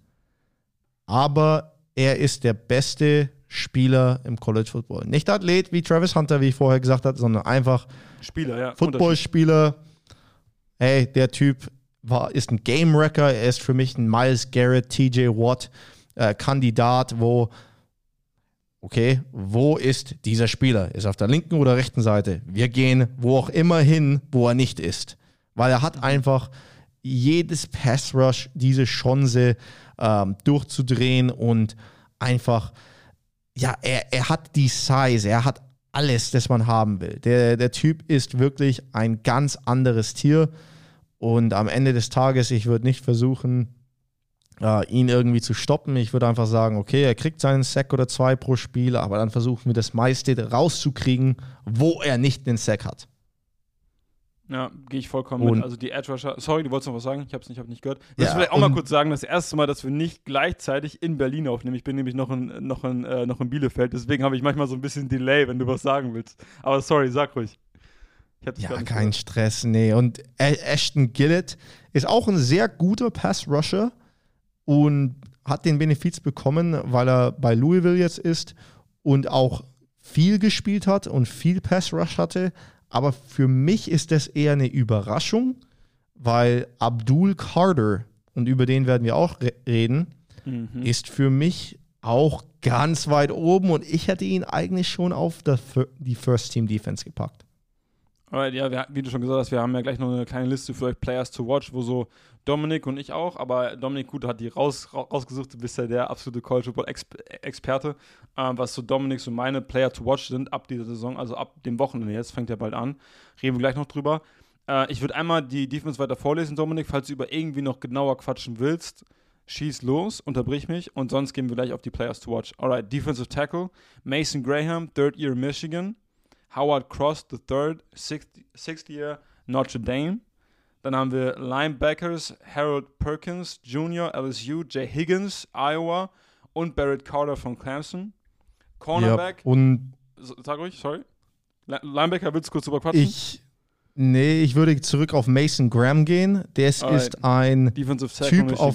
Aber er ist der beste Spieler im College Football. Nicht Athlet wie Travis Hunter, wie ich vorher gesagt habe, sondern einfach Spieler, ja. Footballspieler. Hey, der Typ war, ist ein Game Wrecker. Er ist für mich ein Myles Garrett, T J Watt äh, Kandidat, wo okay, wo ist dieser Spieler? Ist er auf der linken oder rechten Seite? Wir gehen wo auch immer hin, wo er nicht ist. Weil er hat einfach jedes Pass Rush diese Chance ähm, durchzudrehen und einfach ja, er, er hat die Size, er hat alles, das man haben will. Der, der Typ ist wirklich ein ganz anderes Tier und am Ende des Tages, ich würde nicht versuchen, uh, ihn irgendwie zu stoppen. Ich würde einfach sagen, okay, er kriegt seinen Sack oder zwei pro Spiel, aber dann versuchen wir das meiste rauszukriegen, wo er nicht den Sack hat. Ja, gehe ich vollkommen und mit. Also die Edge Rusher, sorry, du wolltest noch was sagen? Ich habe es nicht, hab nicht gehört. Ich ja, muss vielleicht auch mal kurz sagen, das erste Mal, dass wir nicht gleichzeitig in Berlin aufnehmen. Ich bin nämlich noch in, noch in, äh, noch in Bielefeld, deswegen habe ich manchmal so ein bisschen Delay, wenn du was sagen willst. Aber sorry, sag ruhig. Ich ja, kein gehört. Stress, nee. Und Ashton Gillett ist auch ein sehr guter Pass-Rusher und hat den Benefiz bekommen, weil er bei Louisville jetzt ist und auch viel gespielt hat und viel Pass-Rush hatte. Aber für mich ist das eher eine Überraschung, weil Abdul Carter, und über den werden wir auch re- reden, mhm. ist für mich auch ganz weit oben und ich hätte ihn eigentlich schon auf der, die First-Team-Defense gepackt. Alright, ja, wir, wie du schon gesagt hast, wir haben ja gleich noch eine kleine Liste für euch Players to watch, wo so Dominik und ich auch, aber Dominik, gut, hat die raus, rausgesucht, du bist ja der absolute College Football Experte, äh, was so Dominik so meine Player to watch sind ab dieser Saison, also ab dem Wochenende jetzt, fängt ja bald an, reden wir gleich noch drüber. Äh, ich würde einmal die Defense weiter vorlesen, Dominik, falls du über irgendwie noch genauer quatschen willst, schieß los, unterbrich mich und sonst gehen wir gleich auf die Players to watch. Alright, Defensive Tackle, Mason Graham, Third Year Michigan, Howard Cross the Third, Sixth, sixth Year Notre Dame. Dann haben wir Linebackers Harold Perkins Junior L S U, Jay Higgins Iowa und Barrett Carter von Clemson. Cornerback. Ja, und sag ruhig, sorry. Linebacker, willst du kurz drüber quatschen? Ich, nee, ich würde zurück auf Mason Graham gehen. Der ist, ist ein Typ auf,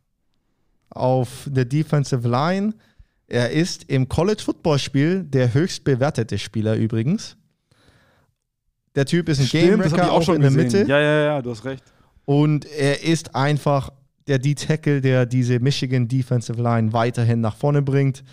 auf der Defensive Line. Er ist im College-Football-Spiel der höchst bewertete Spieler übrigens. Der Typ ist ein Game-Wrecker, auch, auch schon in der Mitte. Ja, ja, ja, du hast recht. Und er ist einfach der D-Tackle, der diese Michigan Defensive Line weiterhin nach vorne bringt.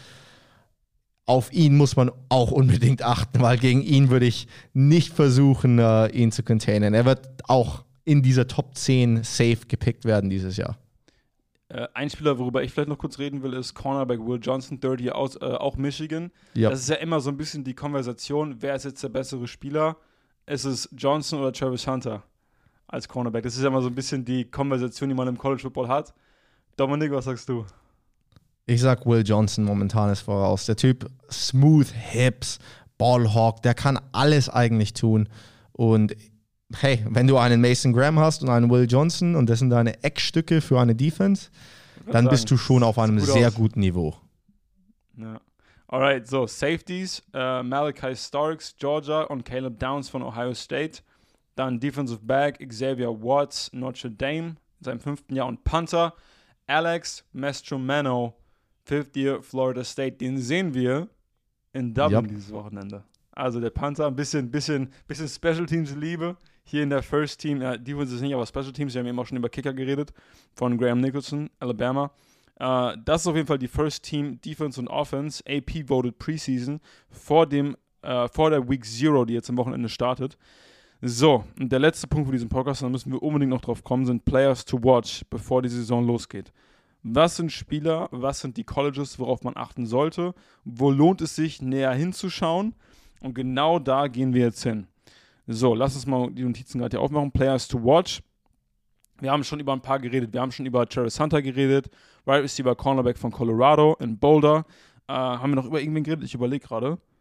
Auf ihn muss man auch unbedingt achten, weil gegen ihn würde ich nicht versuchen, uh, ihn zu containen. Er wird auch in dieser Top zehn safe gepickt werden dieses Jahr. Äh, ein Spieler, worüber ich vielleicht noch kurz reden will, ist Cornerback Will Johnson, Third Year aus, äh, auch Michigan. Yep. Das ist ja immer so ein bisschen die Konversation, wer ist jetzt der bessere Spieler? Ist es Johnson oder Travis Hunter als Cornerback? Das ist ja immer so ein bisschen die Konversation, die man im College Football hat. Dominik, was sagst du? Ich sag Will Johnson momentan ist voraus. Der Typ, smooth Hips, Ballhawk, der kann alles eigentlich tun. Und hey, wenn du einen Mason Graham hast und einen Will Johnson und das sind deine Eckstücke für eine Defense, dann sagen, bist du schon auf einem gut sehr aus. guten Niveau. Ja. Alright, so Safeties, uh, Malachi Starks, Georgia und Caleb Downs von Ohio State. Dann Defensive Back, Xavier Watts, Notre Dame, in seinem fünften Jahr. Und Punter, Alex Mastromano, Fifth Year, Florida State. Den sehen wir in Dublin yep. dieses Wochenende. Also der Punter, ein bisschen, bisschen, bisschen Special Teams Liebe. Hier in der First Team, ja, Defense ist nicht, aber Special Teams, wir haben eben auch schon über Kicker geredet, von Graham Nicholson, Alabama. Uh, das ist auf jeden Fall die First Team Defense und Offense, A P voted Preseason, vor dem, uh, vor der Week Zero, die jetzt am Wochenende startet. So, und der letzte Punkt für diesen Podcast, da müssen wir unbedingt noch drauf kommen, sind Players to watch, bevor die Saison losgeht. Was sind Spieler, was sind die Colleges, worauf man achten sollte, wo lohnt es sich näher hinzuschauen und genau da gehen wir jetzt hin. So, lass uns mal die Notizen gerade hier aufmachen. Players to watch. Wir haben schon über ein paar geredet. Wir haben schon über Travis Hunter geredet. Right Receiver Cornerback von Colorado in Boulder. Äh, haben wir noch über irgendwen geredet? Ich überlege gerade.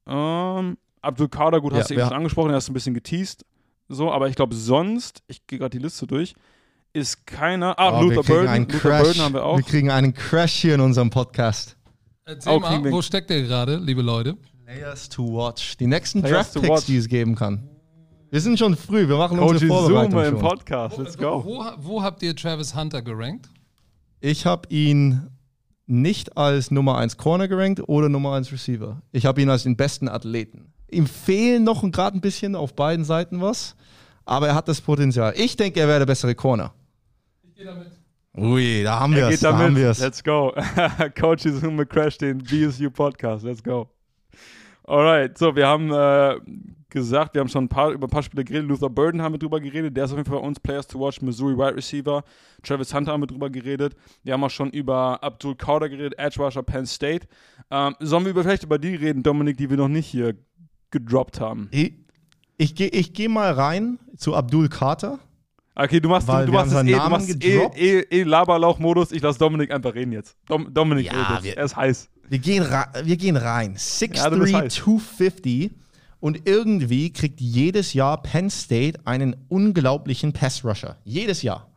Ähm, Abdul Kader, gut, hast Ja, du eben ja. schon angesprochen, er hast ein bisschen geteased. So, aber ich glaube, sonst, ich gehe gerade die Liste durch, ist keiner. Ah, Oh, Luther wir kriegen Burden. einen Luther Crash. Burden haben wir auch. Wir kriegen einen Crash hier in unserem Podcast. Erzähl Oh, mal, kriegen wir- wo steckt der gerade, liebe Leute? Players to watch. Die nächsten Players to Draft-Picks, watch. die es geben kann. Wir sind schon früh, wir machen Coach unsere Vorbereitung Zuma im schon. Podcast, let's go. Wo, wo habt ihr Travis Hunter gerankt? Ich habe ihn nicht als Nummer eins Corner gerankt oder Nummer eins Receiver. Ich habe ihn als den besten Athleten. Ihm fehlen noch gerade ein bisschen auf beiden Seiten was, aber er hat das Potenzial. Ich denke, er wäre der bessere Corner. Ich gehe damit. Ui, da haben wir Er es. geht Da haben damit. wir es. Let's go. Coach Zuma Crash den B S U Podcast. Let's go. Alright, so, wir haben äh, gesagt, wir haben schon ein paar, über ein paar Spiele geredet. Luther Burden haben wir drüber geredet. Der ist auf jeden Fall bei uns Players to Watch. Missouri Wide Receiver. Travis Hunter haben wir drüber geredet. Wir haben auch schon über Abdul Kader geredet. Edge Rusher Penn State. Ähm, sollen wir über, vielleicht über die reden, Dominik, die wir noch nicht hier gedroppt haben? Ich, ich gehe ich geh mal rein zu Abdul Carter. Okay, du machst, Weil du, du wir machst haben es seinen eh, du Namen machst eh, gedroppt. eh, eh Laberlauch-Modus. Ich lasse Dominik einfach reden jetzt. Dom, Dominik Ja, redet jetzt. wir- Er ist heiß. Wir gehen, ra- wir gehen rein. six Ja, du bist three, heiß. zweihundertfünfzig. Und irgendwie kriegt jedes Jahr Penn State einen unglaublichen Pass-Rusher. Jedes Jahr.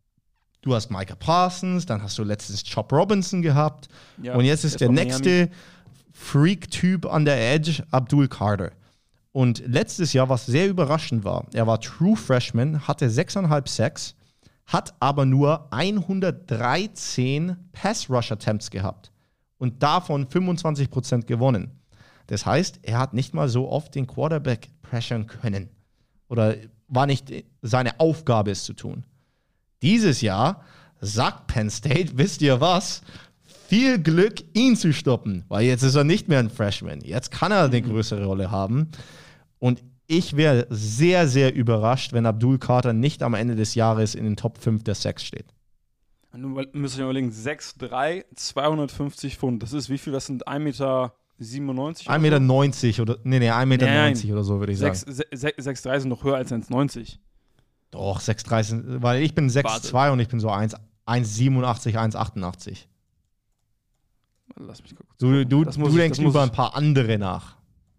Du hast Micah Parsons, dann hast du letztens Chop Robinson gehabt. Ja, und jetzt ist jetzt der noch nächste Freak-Typ an der Edge Abdul Carter. Und letztes Jahr, was sehr überraschend war, er war True Freshman, hatte sechseinhalb Sacks, hat aber nur hundertdreizehn Pass-Rush-Attempts gehabt und davon fünfundzwanzig Prozent gewonnen. Das heißt, er hat nicht mal so oft den Quarterback pressern können. Oder war nicht seine Aufgabe, es zu tun. Dieses Jahr sagt Penn State, wisst ihr was? Viel Glück, ihn zu stoppen. Weil jetzt ist er nicht mehr ein Freshman. Jetzt kann er eine größere Rolle haben. Und ich wäre sehr, sehr überrascht, wenn Abdul Carter nicht am Ende des Jahres in den Top fünf der Sacks steht. Du müsst euch überlegen, sechs drei, zweihundertfünfzig Pfund. Das ist wie viel? Das sind ein Meter siebenundneunzig? ein Meter neunzig oder, nee, nee, ein Meter neunzig oder so, würde ich sagen. sechs drei sind noch höher als eins neunzig. Doch, sechs Komma dreißig, weil ich bin sechs Komma zwei und ich bin so eins Komma siebenundachtzig, eins Komma achtundachtzig. Lass mich gucken. Du, du, Das muss du ich- denkst das muss über ich- ein paar andere nach.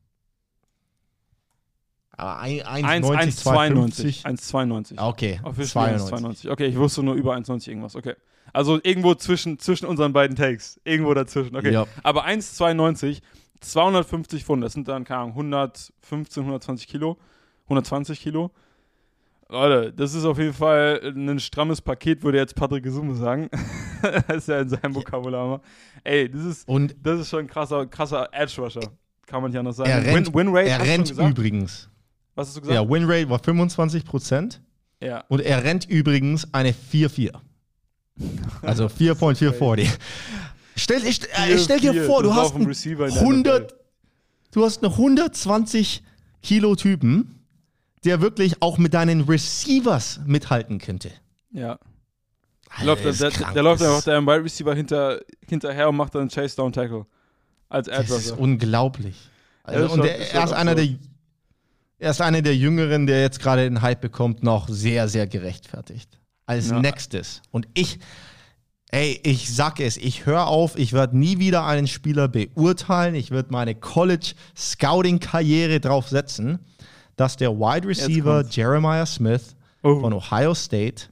Aber ein- eins eins Komma neunzig, zweihundertfünfzig. eins zweiundneunzig. Okay, Officially zweiundneunzig. zweiundneunzig. Okay, ich wusste nur über eins neunzig irgendwas. Okay. Also irgendwo zwischen, zwischen unseren beiden Takes. Irgendwo dazwischen. Okay. Ja. Aber eins zweiundneunzig, zweihundertfünfzig Pfund. Das sind dann, keine Ahnung, hundertfünfzehn, hundertzwanzig Kilo. hundertzwanzig Kilo. Leute, das ist auf jeden Fall ein strammes Paket, würde jetzt Patrick Gesumme sagen. Das ist ja in seinem Vokabular immer. Ey, das ist, Und das ist schon ein krasser, krasser Edge-Rusher. Kann man nicht anders sagen. er rennt, Win, Winrate, er hast du rennt schon gesagt? übrigens. Was hast du gesagt? Ja, Winrate war fünfundzwanzig Prozent Ja. und er rennt übrigens eine vier Komma vier. Also vier Komma vier vier. Stell, ich, äh, stell dir vier, vor, das du war hast auf dem einen Receiver in der N F L. hundert, du hast einen hundertzwanzig Kilo Typen, der wirklich auch mit deinen Receivers mithalten könnte. Ja. Alter, Läuft, das der, ist der, krank. der läuft Das einfach der Wide Receiver hinter, hinterher und macht dann einen Chase Down Tackle. Als Das ist Edge-Rusher. unglaublich. Also, Ja, ist und schon- der, ist schon er, ist einer der, absurd. er ist einer der Jüngeren, der jetzt gerade den Hype bekommt, noch sehr, sehr gerechtfertigt. Als Ja. nächstes. Und ich, ey, ich sag es, ich höre auf, ich werde nie wieder einen Spieler beurteilen. Ich werde meine College-Scouting-Karriere drauf setzen, dass der Wide Receiver kommt's. Jeremiah Smith Oh. von Ohio State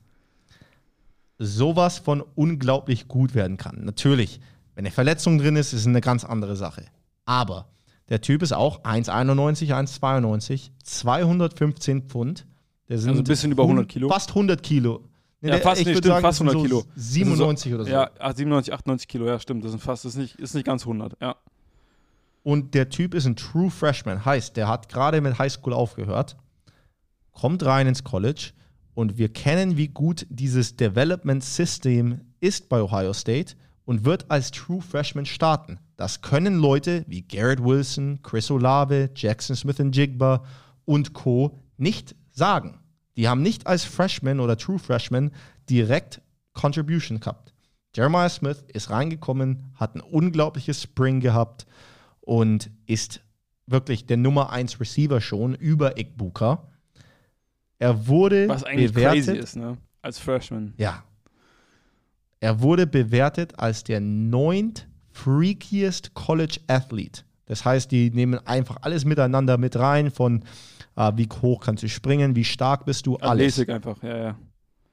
sowas von unglaublich gut werden kann. Natürlich, wenn eine Verletzung drin ist, ist es eine ganz andere Sache. Aber der Typ ist auch eins Komma einundneunzig, eins Komma zweiundneunzig, zweihundertfünfzehn Pfund. Der sind Also ein bisschen über hundert Kilo. Fast hundert Kilo. Nee, Ja, der- fast, ich nee, würd stimmt, sagen, fast das sind hundert Kilo. so siebenundneunzig oder so. Ja, ah, siebenundneunzig, achtundneunzig Kilo, ja, stimmt. Das sind fast, das ist nicht, ist nicht ganz hundert, ja. Und der Typ ist ein True Freshman. Heißt, der hat gerade mit Highschool aufgehört, kommt rein ins College und wir kennen, wie gut dieses Development System ist bei Ohio State und wird als True Freshman starten. Das können Leute wie Garrett Wilson, Chris Olave, Jackson Smith-Njigba und Co. nicht sagen. Die haben nicht als Freshman oder True Freshman direkt Contribution gehabt. Jeremiah Smith ist reingekommen, hat ein unglaubliches Spring gehabt und ist wirklich der Nummer eins Receiver schon über Igbuka. Er wurde Was eigentlich bewertet, crazy ist, ne? Als Freshman. ja. Er wurde bewertet als der neunt freakiest College Athlete. Das heißt, die nehmen einfach alles miteinander mit rein, von äh, wie hoch kannst du springen, wie stark bist du, alles. Athletik einfach, ja, ja.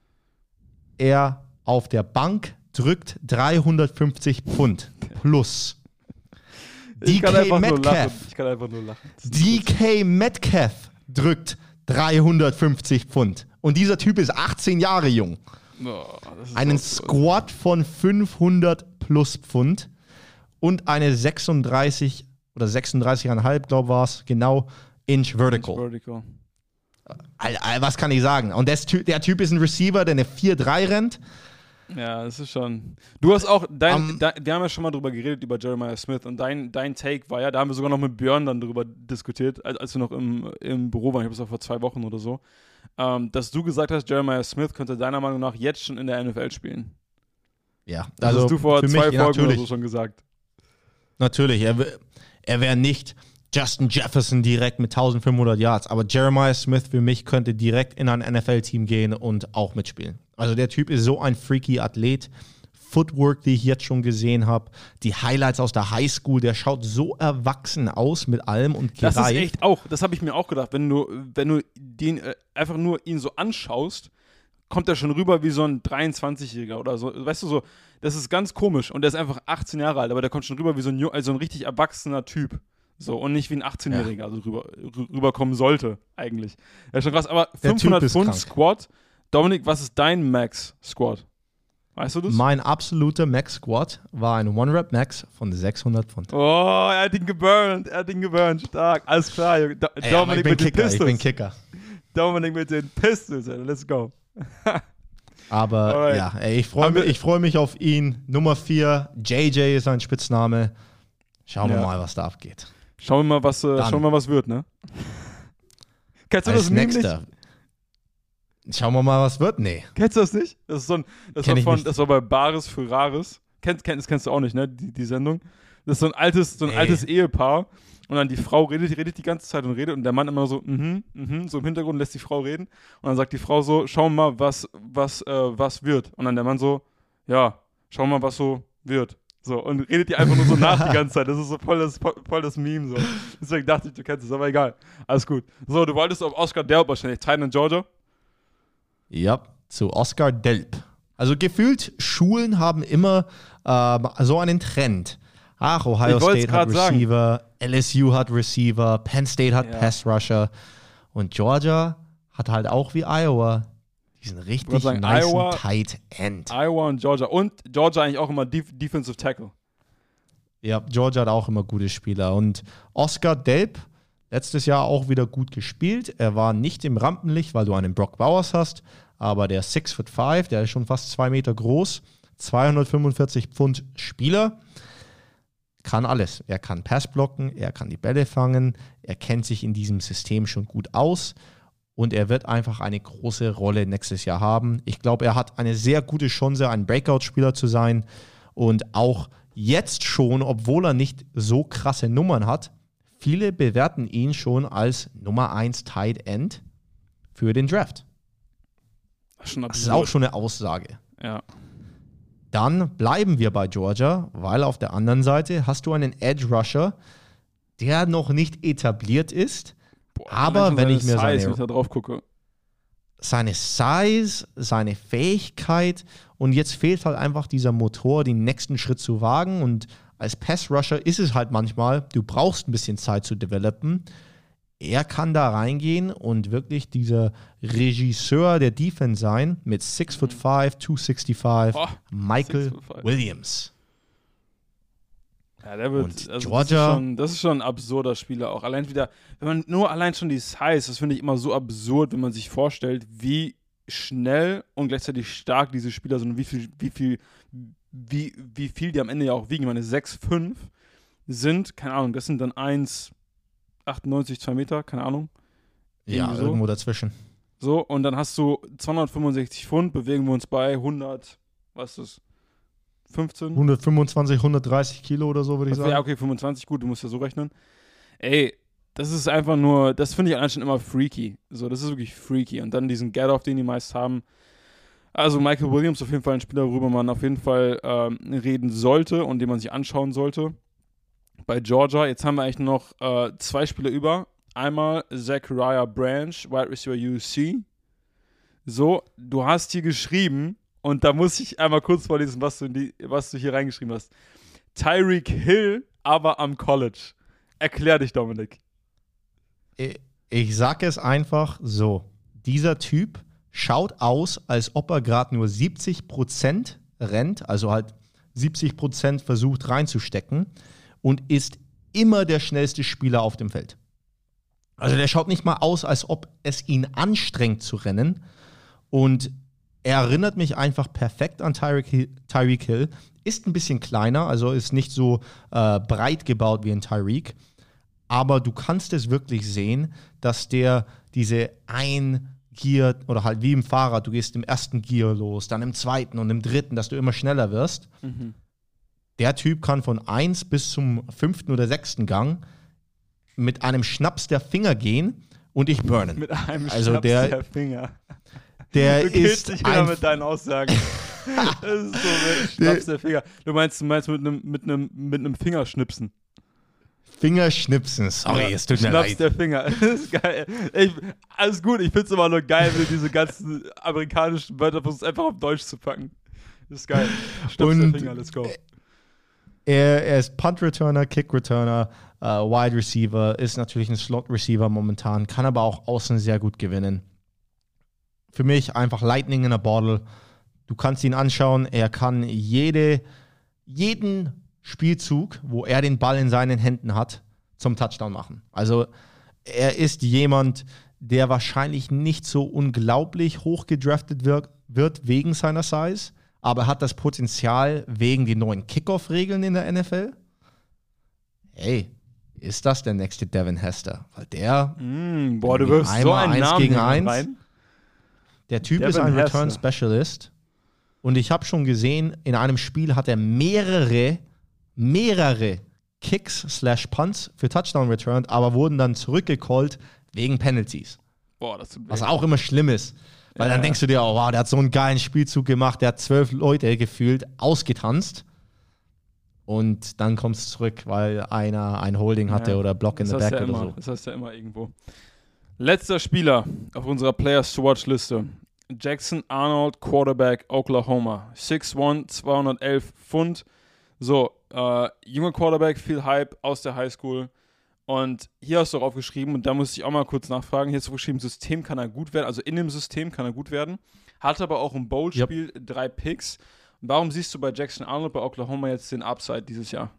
Er auf der Bank drückt dreihundertfünfzig Pfund plus. Ich kann, D K einfach nur lachen. Metcalf. ich kann einfach nur lachen. D K Metcalf drückt dreihundertfünfzig Pfund. Und dieser Typ ist achtzehn Jahre jung. Oh, das ist Einen so Squat von fünfhundert plus Pfund und eine sechsunddreißig oder sechsunddreißig Komma fünf, glaube ich, war es, genau, Inch Vertical. Vertical. Alter, Alter, was kann ich sagen? Und das, der Typ ist ein Receiver, der eine vier drei rennt. Ja, das ist schon. Du hast auch, dein, Um, da, wir haben ja schon mal drüber geredet, über Jeremiah Smith, und dein, dein Take war ja, da haben wir sogar noch mit Björn dann drüber diskutiert, als, als wir noch im, im Büro waren, ich habe es auch vor zwei Wochen oder so, ähm, dass du gesagt hast, Jeremiah Smith könnte deiner Meinung nach jetzt schon in der N F L spielen. Ja, Das also hast du vor für zwei mich, Folgen natürlich, oder so schon gesagt. Natürlich, er, er wäre nicht Justin Jefferson direkt mit eintausendfünfhundert Yards, aber Jeremiah Smith für mich könnte direkt in ein N F L-Team gehen und auch mitspielen. Also der Typ ist so ein freaky Athlet. Footwork, die ich jetzt schon gesehen habe, die Highlights aus der Highschool, der schaut so erwachsen aus mit allem und gereift. Das ist echt auch, das habe ich mir auch gedacht, wenn du, wenn du den äh, einfach nur ihn so anschaust, kommt er schon rüber wie so ein dreiundzwanzigjähriger oder so, weißt du, so, das ist ganz komisch und der ist einfach achtzehn Jahre alt, aber der kommt schon rüber wie so ein, also ein richtig erwachsener Typ. So, und nicht wie ein achtzehnjähriger, ja. also rüber, rüberkommen sollte, eigentlich. Ja, schon krass, aber fünfhundert Pfund Squat. Dominik, was ist dein Max-Squat? Weißt du das? Mein absoluter Max-Squat war ein One-Rep-Max von sechshundert Pfund. Oh, er hat ihn geburnt, er hat ihn geburnt, stark, alles klar. Do Ey, Dominik ich bin mit Kicker, den Pistols. ich bin Kicker. Dominik mit den Pistols, let's go. Aber Alright. ja, ey, ich freue mich, ich freu mich auf ihn. Nummer vier, J J ist sein Spitzname. Schauen wir Ja. mal, was da abgeht. Schauen wir mal, was, äh, schauen wir mal, was wird, ne? Kennst du Als das Meme nächster. nicht? Schauen wir mal, was wird? Nee. Kennst du das nicht? Das ist so ein, das Kenn war ich von, nicht. das war bei Bares für Rares. Kennst, kennst, das kennst du auch nicht, ne? Die, die Sendung. Das ist so ein altes, so ein Nee. altes Ehepaar. Und dann die Frau redet, redet die ganze Zeit und redet und der Mann immer so, mhm, mhm, so im Hintergrund lässt die Frau reden. Und dann sagt die Frau so, schau mal, was, was, äh, was wird. Und dann der Mann so, ja, schau mal, was so wird. So, und redet die einfach nur so nach die ganze Zeit. Das ist so voll das, voll, voll das Meme. So. Deswegen dachte ich, du kennst es, aber egal. Alles gut. So, du wolltest auf Oscar Delp wahrscheinlich, Titan in Georgia. Ja, zu Oscar Delp. Also gefühlt, Schulen haben immer ähm, so einen Trend. Ach, Ohio Ich wollt's State hat grad sagen. Receiver, L S U hat Receiver, Penn State hat Ja. Pass Rusher und Georgia hat halt auch wie Iowa diesen richtig wollte sagen, nice Iowa- Tight End. Iowa und Georgia. Und Georgia eigentlich auch immer Def Defensive Tackle. Ja, Georgia hat auch immer gute Spieler. Und Oscar Delp, letztes Jahr auch wieder gut gespielt. Er war nicht im Rampenlicht, weil du einen Brock Bowers hast, aber der six foot five, der ist schon fast zwei Meter groß, zweihundertfünfundvierzig Pfund Spieler, kann alles. Er kann Pass blocken, er kann die Bälle fangen, er kennt sich in diesem System schon gut aus und er wird einfach eine große Rolle nächstes Jahr haben. Ich glaube, er hat eine sehr gute Chance, ein Breakout-Spieler zu sein und auch jetzt schon, obwohl er nicht so krasse Nummern hat, viele bewerten ihn schon als Nummer eins Tight End für den Draft. Schon Das ist auch schon eine Aussage. Ja. Dann bleiben wir bei Georgia, weil auf der anderen Seite hast du einen Edge Rusher, der noch nicht etabliert ist, Boah, aber allein schon wenn ich seine mir Size, seine, wenn ich da drauf gucke. seine Size, seine Fähigkeit und jetzt fehlt halt einfach dieser Motor, den nächsten Schritt zu wagen und als Pass Rusher ist es halt manchmal, du brauchst ein bisschen Zeit zu developen. Er kann da reingehen und wirklich dieser Regisseur der Defense sein mit six foot five, two sixty-five, Oh, Michael six foot five. Williams. Ja, der wird, Und also Georgia- Das ist, schon, das ist schon ein absurder Spieler auch. Allein wieder, wenn man nur allein schon die Size, das finde ich immer so absurd, wenn man sich vorstellt, wie schnell und gleichzeitig stark diese Spieler sind und wie viel, wie viel, wie, wie viel die am Ende ja auch wiegen. Ich meine, sechs fünf sind, keine Ahnung, das sind dann eins achtundneunzig, zwei Meter, keine Ahnung. Ja, Irgendwie so. irgendwo dazwischen. So, und dann hast du zweihundertfünfundsechzig Pfund, bewegen wir uns bei hundert, was ist das, fünfzehn? hundertfünfundzwanzig, hundertdreißig Kilo oder so, würde ich sagen. Ja, okay, fünfundzwanzig, gut, du musst ja so rechnen. Ey, das ist einfach nur, das finde ich allein schon immer freaky. So, das ist wirklich freaky. Und dann diesen Get-Off, den die meist haben. Also Michael Williams auf jeden Fall ein Spieler, worüber man auf jeden Fall ähm, reden sollte und den man sich anschauen sollte. bei Georgia. Jetzt haben wir eigentlich noch äh, zwei Spieler über. Einmal Zachariah Branch, Wide Receiver U S C. So, du hast hier geschrieben, und da muss ich einmal kurz vorlesen, was du, in die, was du hier reingeschrieben hast. Tyreek Hill, aber am College. Erklär dich, Dominik. Ich, ich sag es einfach so. Dieser Typ schaut aus, als ob er gerade nur siebzig Prozent rennt, also halt siebzig Prozent versucht reinzustecken und ist immer der schnellste Spieler auf dem Feld. Also der schaut nicht mal aus, als ob es ihn anstrengt zu rennen, und er erinnert mich einfach perfekt an Tyreek Hill, Tyreek Hill. Ist ein bisschen kleiner, also ist nicht so äh, breit gebaut wie ein Tyreek. Aber du kannst es wirklich sehen, dass der diese ein Gear, oder halt wie im Fahrrad, du gehst im ersten Gear los, dann im zweiten und im dritten, dass du immer schneller wirst. Mhm. Der Typ kann von eins bis zum fünften oder sechsten Gang mit einem Schnaps der Finger gehen und ich burnen. Mit einem also Schnaps der, der Finger. Der du ist dich immer mit deinen Aussagen. Das ist so mit Schnaps der Finger. Du meinst, du meinst mit einem mit einem mit einem Fingerschnipsen. Fingerschnipsen, sorry, Ja, es tut mir Schnaps leid. der Finger. Das ist geil. Ich, alles gut, ich find's immer nur geil, wenn du diese ganzen amerikanischen Wörter versuchst, einfach auf Deutsch zu packen. Das ist geil. Schnaps Und der Finger, let's go. Er, er ist Punt-Returner, Kick-Returner, äh, Wide Receiver, ist natürlich ein Slot-Receiver momentan, kann aber auch außen sehr gut gewinnen. Für mich einfach Lightning in a Bottle. Du kannst ihn anschauen, er kann jede, jeden Spielzug, wo er den Ball in seinen Händen hat, zum Touchdown machen. Also er ist jemand, der wahrscheinlich nicht so unglaublich hoch gedraftet wird, wird wegen seiner Size, aber hat das Potenzial wegen den neuen Kickoff-Regeln in der N F L. Hey, ist das der nächste Devin Hester? Weil der Mm, boah, du wirfst so einmal einen eins Namen gegen hier eins. rein. Der Typ Devin ist ein Hester. Return Specialist. Und ich habe schon gesehen, in einem Spiel hat er mehrere, mehrere Kicks slash Punts für Touchdown returned, aber wurden dann zurückgecallt wegen Penalties. Boah, das tut weh. Was auch immer schlimm ist. Weil Ja, dann ja. denkst du dir, oh, wow, der hat so einen geilen Spielzug gemacht, der hat zwölf Leute gefühlt ausgetanzt. Und dann kommst du zurück, weil einer ein Holding hatte Ja, oder Block in das the hast back ja oder immer, so. Das hast du ja immer irgendwo. Letzter Spieler auf unserer Players-to-Watch-Liste. Jackson Arnold, Quarterback, Oklahoma. sechs eins, zweihundertelf Pfund. So, äh, junger Quarterback, viel Hype aus der Highschool. Und hier hast du auch aufgeschrieben, und da muss ich auch mal kurz nachfragen, hier hast du geschrieben, System kann er gut werden, also in dem System kann er gut werden. Hat aber auch im Bowl-Spiel yep. drei Picks. Warum siehst du bei Jackson Arnold bei Oklahoma jetzt den Upside dieses Jahr?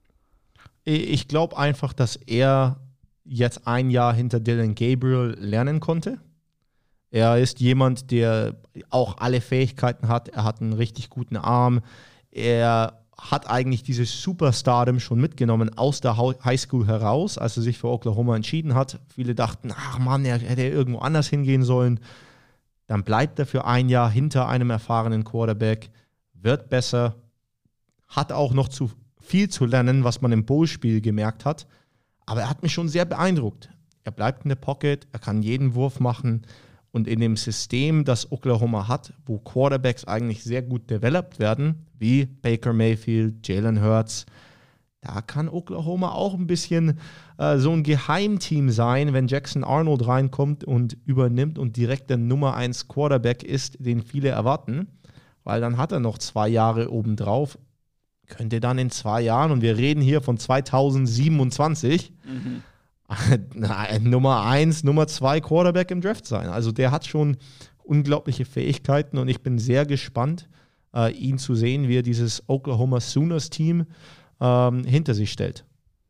Ich glaube einfach, dass er jetzt ein Jahr hinter Dylan Gabriel lernen konnte. Er ist jemand, der auch alle Fähigkeiten hat. Er hat einen richtig guten Arm. Er hat eigentlich dieses Superstardom schon mitgenommen aus der Highschool heraus, als er sich für Oklahoma entschieden hat. Viele dachten, ach Mann, er hätte irgendwo anders hingehen sollen. Dann bleibt er für ein Jahr hinter einem erfahrenen Quarterback, wird besser, hat auch noch zu viel zu lernen, was man im Bowl-Spiel gemerkt hat. Aber er hat mich schon sehr beeindruckt. Er bleibt in der Pocket, er kann jeden Wurf machen. Und in dem System, das Oklahoma hat, wo Quarterbacks eigentlich sehr gut developed werden, wie Baker Mayfield, Jalen Hurts, da kann Oklahoma auch ein bisschen äh, so ein Geheimteam sein, wenn Jackson Arnold reinkommt und übernimmt und direkt der Nummer eins Quarterback ist, den viele erwarten. Weil dann hat er noch zwei Jahre obendrauf. Könnte dann in zwei Jahren, und wir reden hier von zweitausendsiebenundzwanzig, mhm. Nummer eins, Nummer zwei Quarterback im Draft sein. Also der hat schon unglaubliche Fähigkeiten und ich bin sehr gespannt, äh, ihn zu sehen, wie er dieses Oklahoma Sooners Team ähm, hinter sich stellt.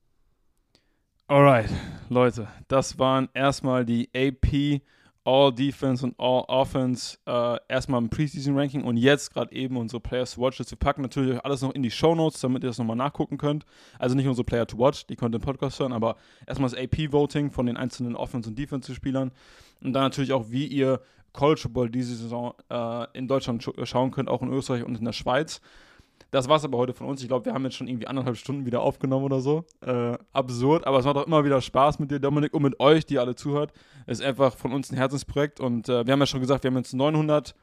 Alright, Leute, das waren erstmal die A P All Defense und All Offense, äh, erstmal im Preseason-Ranking und jetzt gerade eben unsere Players to Watch. Wir packen natürlich alles noch in die Shownotes, damit ihr das nochmal nachgucken könnt. Also nicht unsere Player to Watch, die könnt ihr im Podcast hören, aber erstmal das A P-Voting von den einzelnen Offense- und Defense-Spielern und dann natürlich auch, wie ihr College Football diese Saison äh, in Deutschland sch- schauen könnt, auch in Österreich und in der Schweiz. Das war's aber heute von uns. Ich glaube, wir haben jetzt schon irgendwie anderthalb Stunden wieder aufgenommen oder so. Äh, absurd, aber es macht auch immer wieder Spaß mit dir, Dominik, und mit euch, die alle zuhört. Es ist einfach von uns ein Herzensprojekt und äh, wir haben ja schon gesagt, wir haben jetzt neunhundert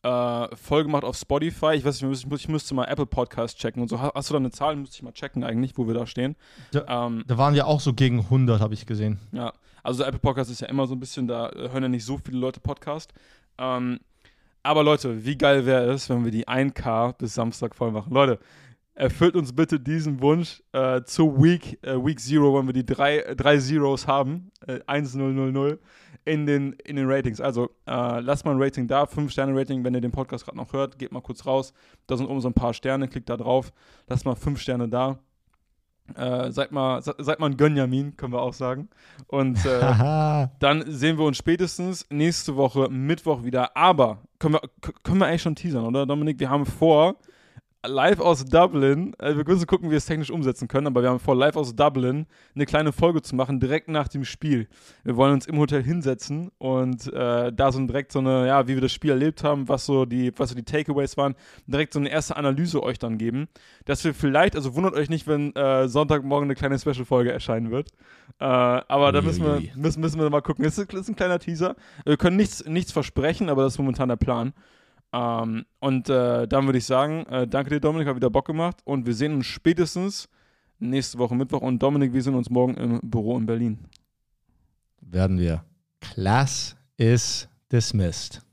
äh, voll gemacht auf Spotify. Ich weiß nicht, ich, muss, ich müsste mal Apple Podcast checken und so. Hast du da eine Zahl? Müsste ich mal checken eigentlich, wo wir da stehen. Da, ähm, da waren wir auch so gegen hundert, habe ich gesehen. Ja, also Apple Podcast ist ja immer so ein bisschen, da hören ja nicht so viele Leute Podcast. Ähm, aber Leute, wie geil wäre es, wenn wir die ein K bis Samstag voll machen? Leute, erfüllt uns bitte diesen Wunsch. Äh, zur Week, äh, Week Zero wollen wir die drei, äh, drei Zeros haben. Äh, eins null null null in den, in den Ratings. Also äh, lasst mal ein Rating da. fünf Sterne Rating, wenn ihr den Podcast gerade noch hört. Geht mal kurz raus. Da sind oben so ein paar Sterne. Klickt da drauf. Lasst mal fünf Sterne da. Äh, seid mal, se, seid mal ein Gönjamin, können wir auch sagen. Und äh, dann sehen wir uns spätestens nächste Woche Mittwoch wieder. Aber können wir, können wir eigentlich schon teasern, oder Dominik? Wir haben vor, live aus Dublin, äh, wir müssen gucken, wie wir es technisch umsetzen können, aber wir haben vor, live aus Dublin eine kleine Folge zu machen, direkt nach dem Spiel. Wir wollen uns im Hotel hinsetzen und äh, da so direkt so eine, ja, wie wir das Spiel erlebt haben, was so die, was so die Takeaways waren, direkt so eine erste Analyse euch dann geben, dass wir vielleicht, also wundert euch nicht, wenn äh, Sonntagmorgen eine kleine Special-Folge erscheinen wird, äh, aber da müssen wir, müssen, müssen wir mal gucken. Das ist, das ist ein kleiner Teaser. Wir können nichts, nichts versprechen, aber das ist momentan der Plan. Um, und äh, dann würde ich sagen, äh, danke dir, Dominik, hat wieder Bock gemacht und wir sehen uns spätestens nächste Woche Mittwoch. Und Dominik, wir sehen uns morgen im Büro in Berlin. Werden wir. Class is dismissed.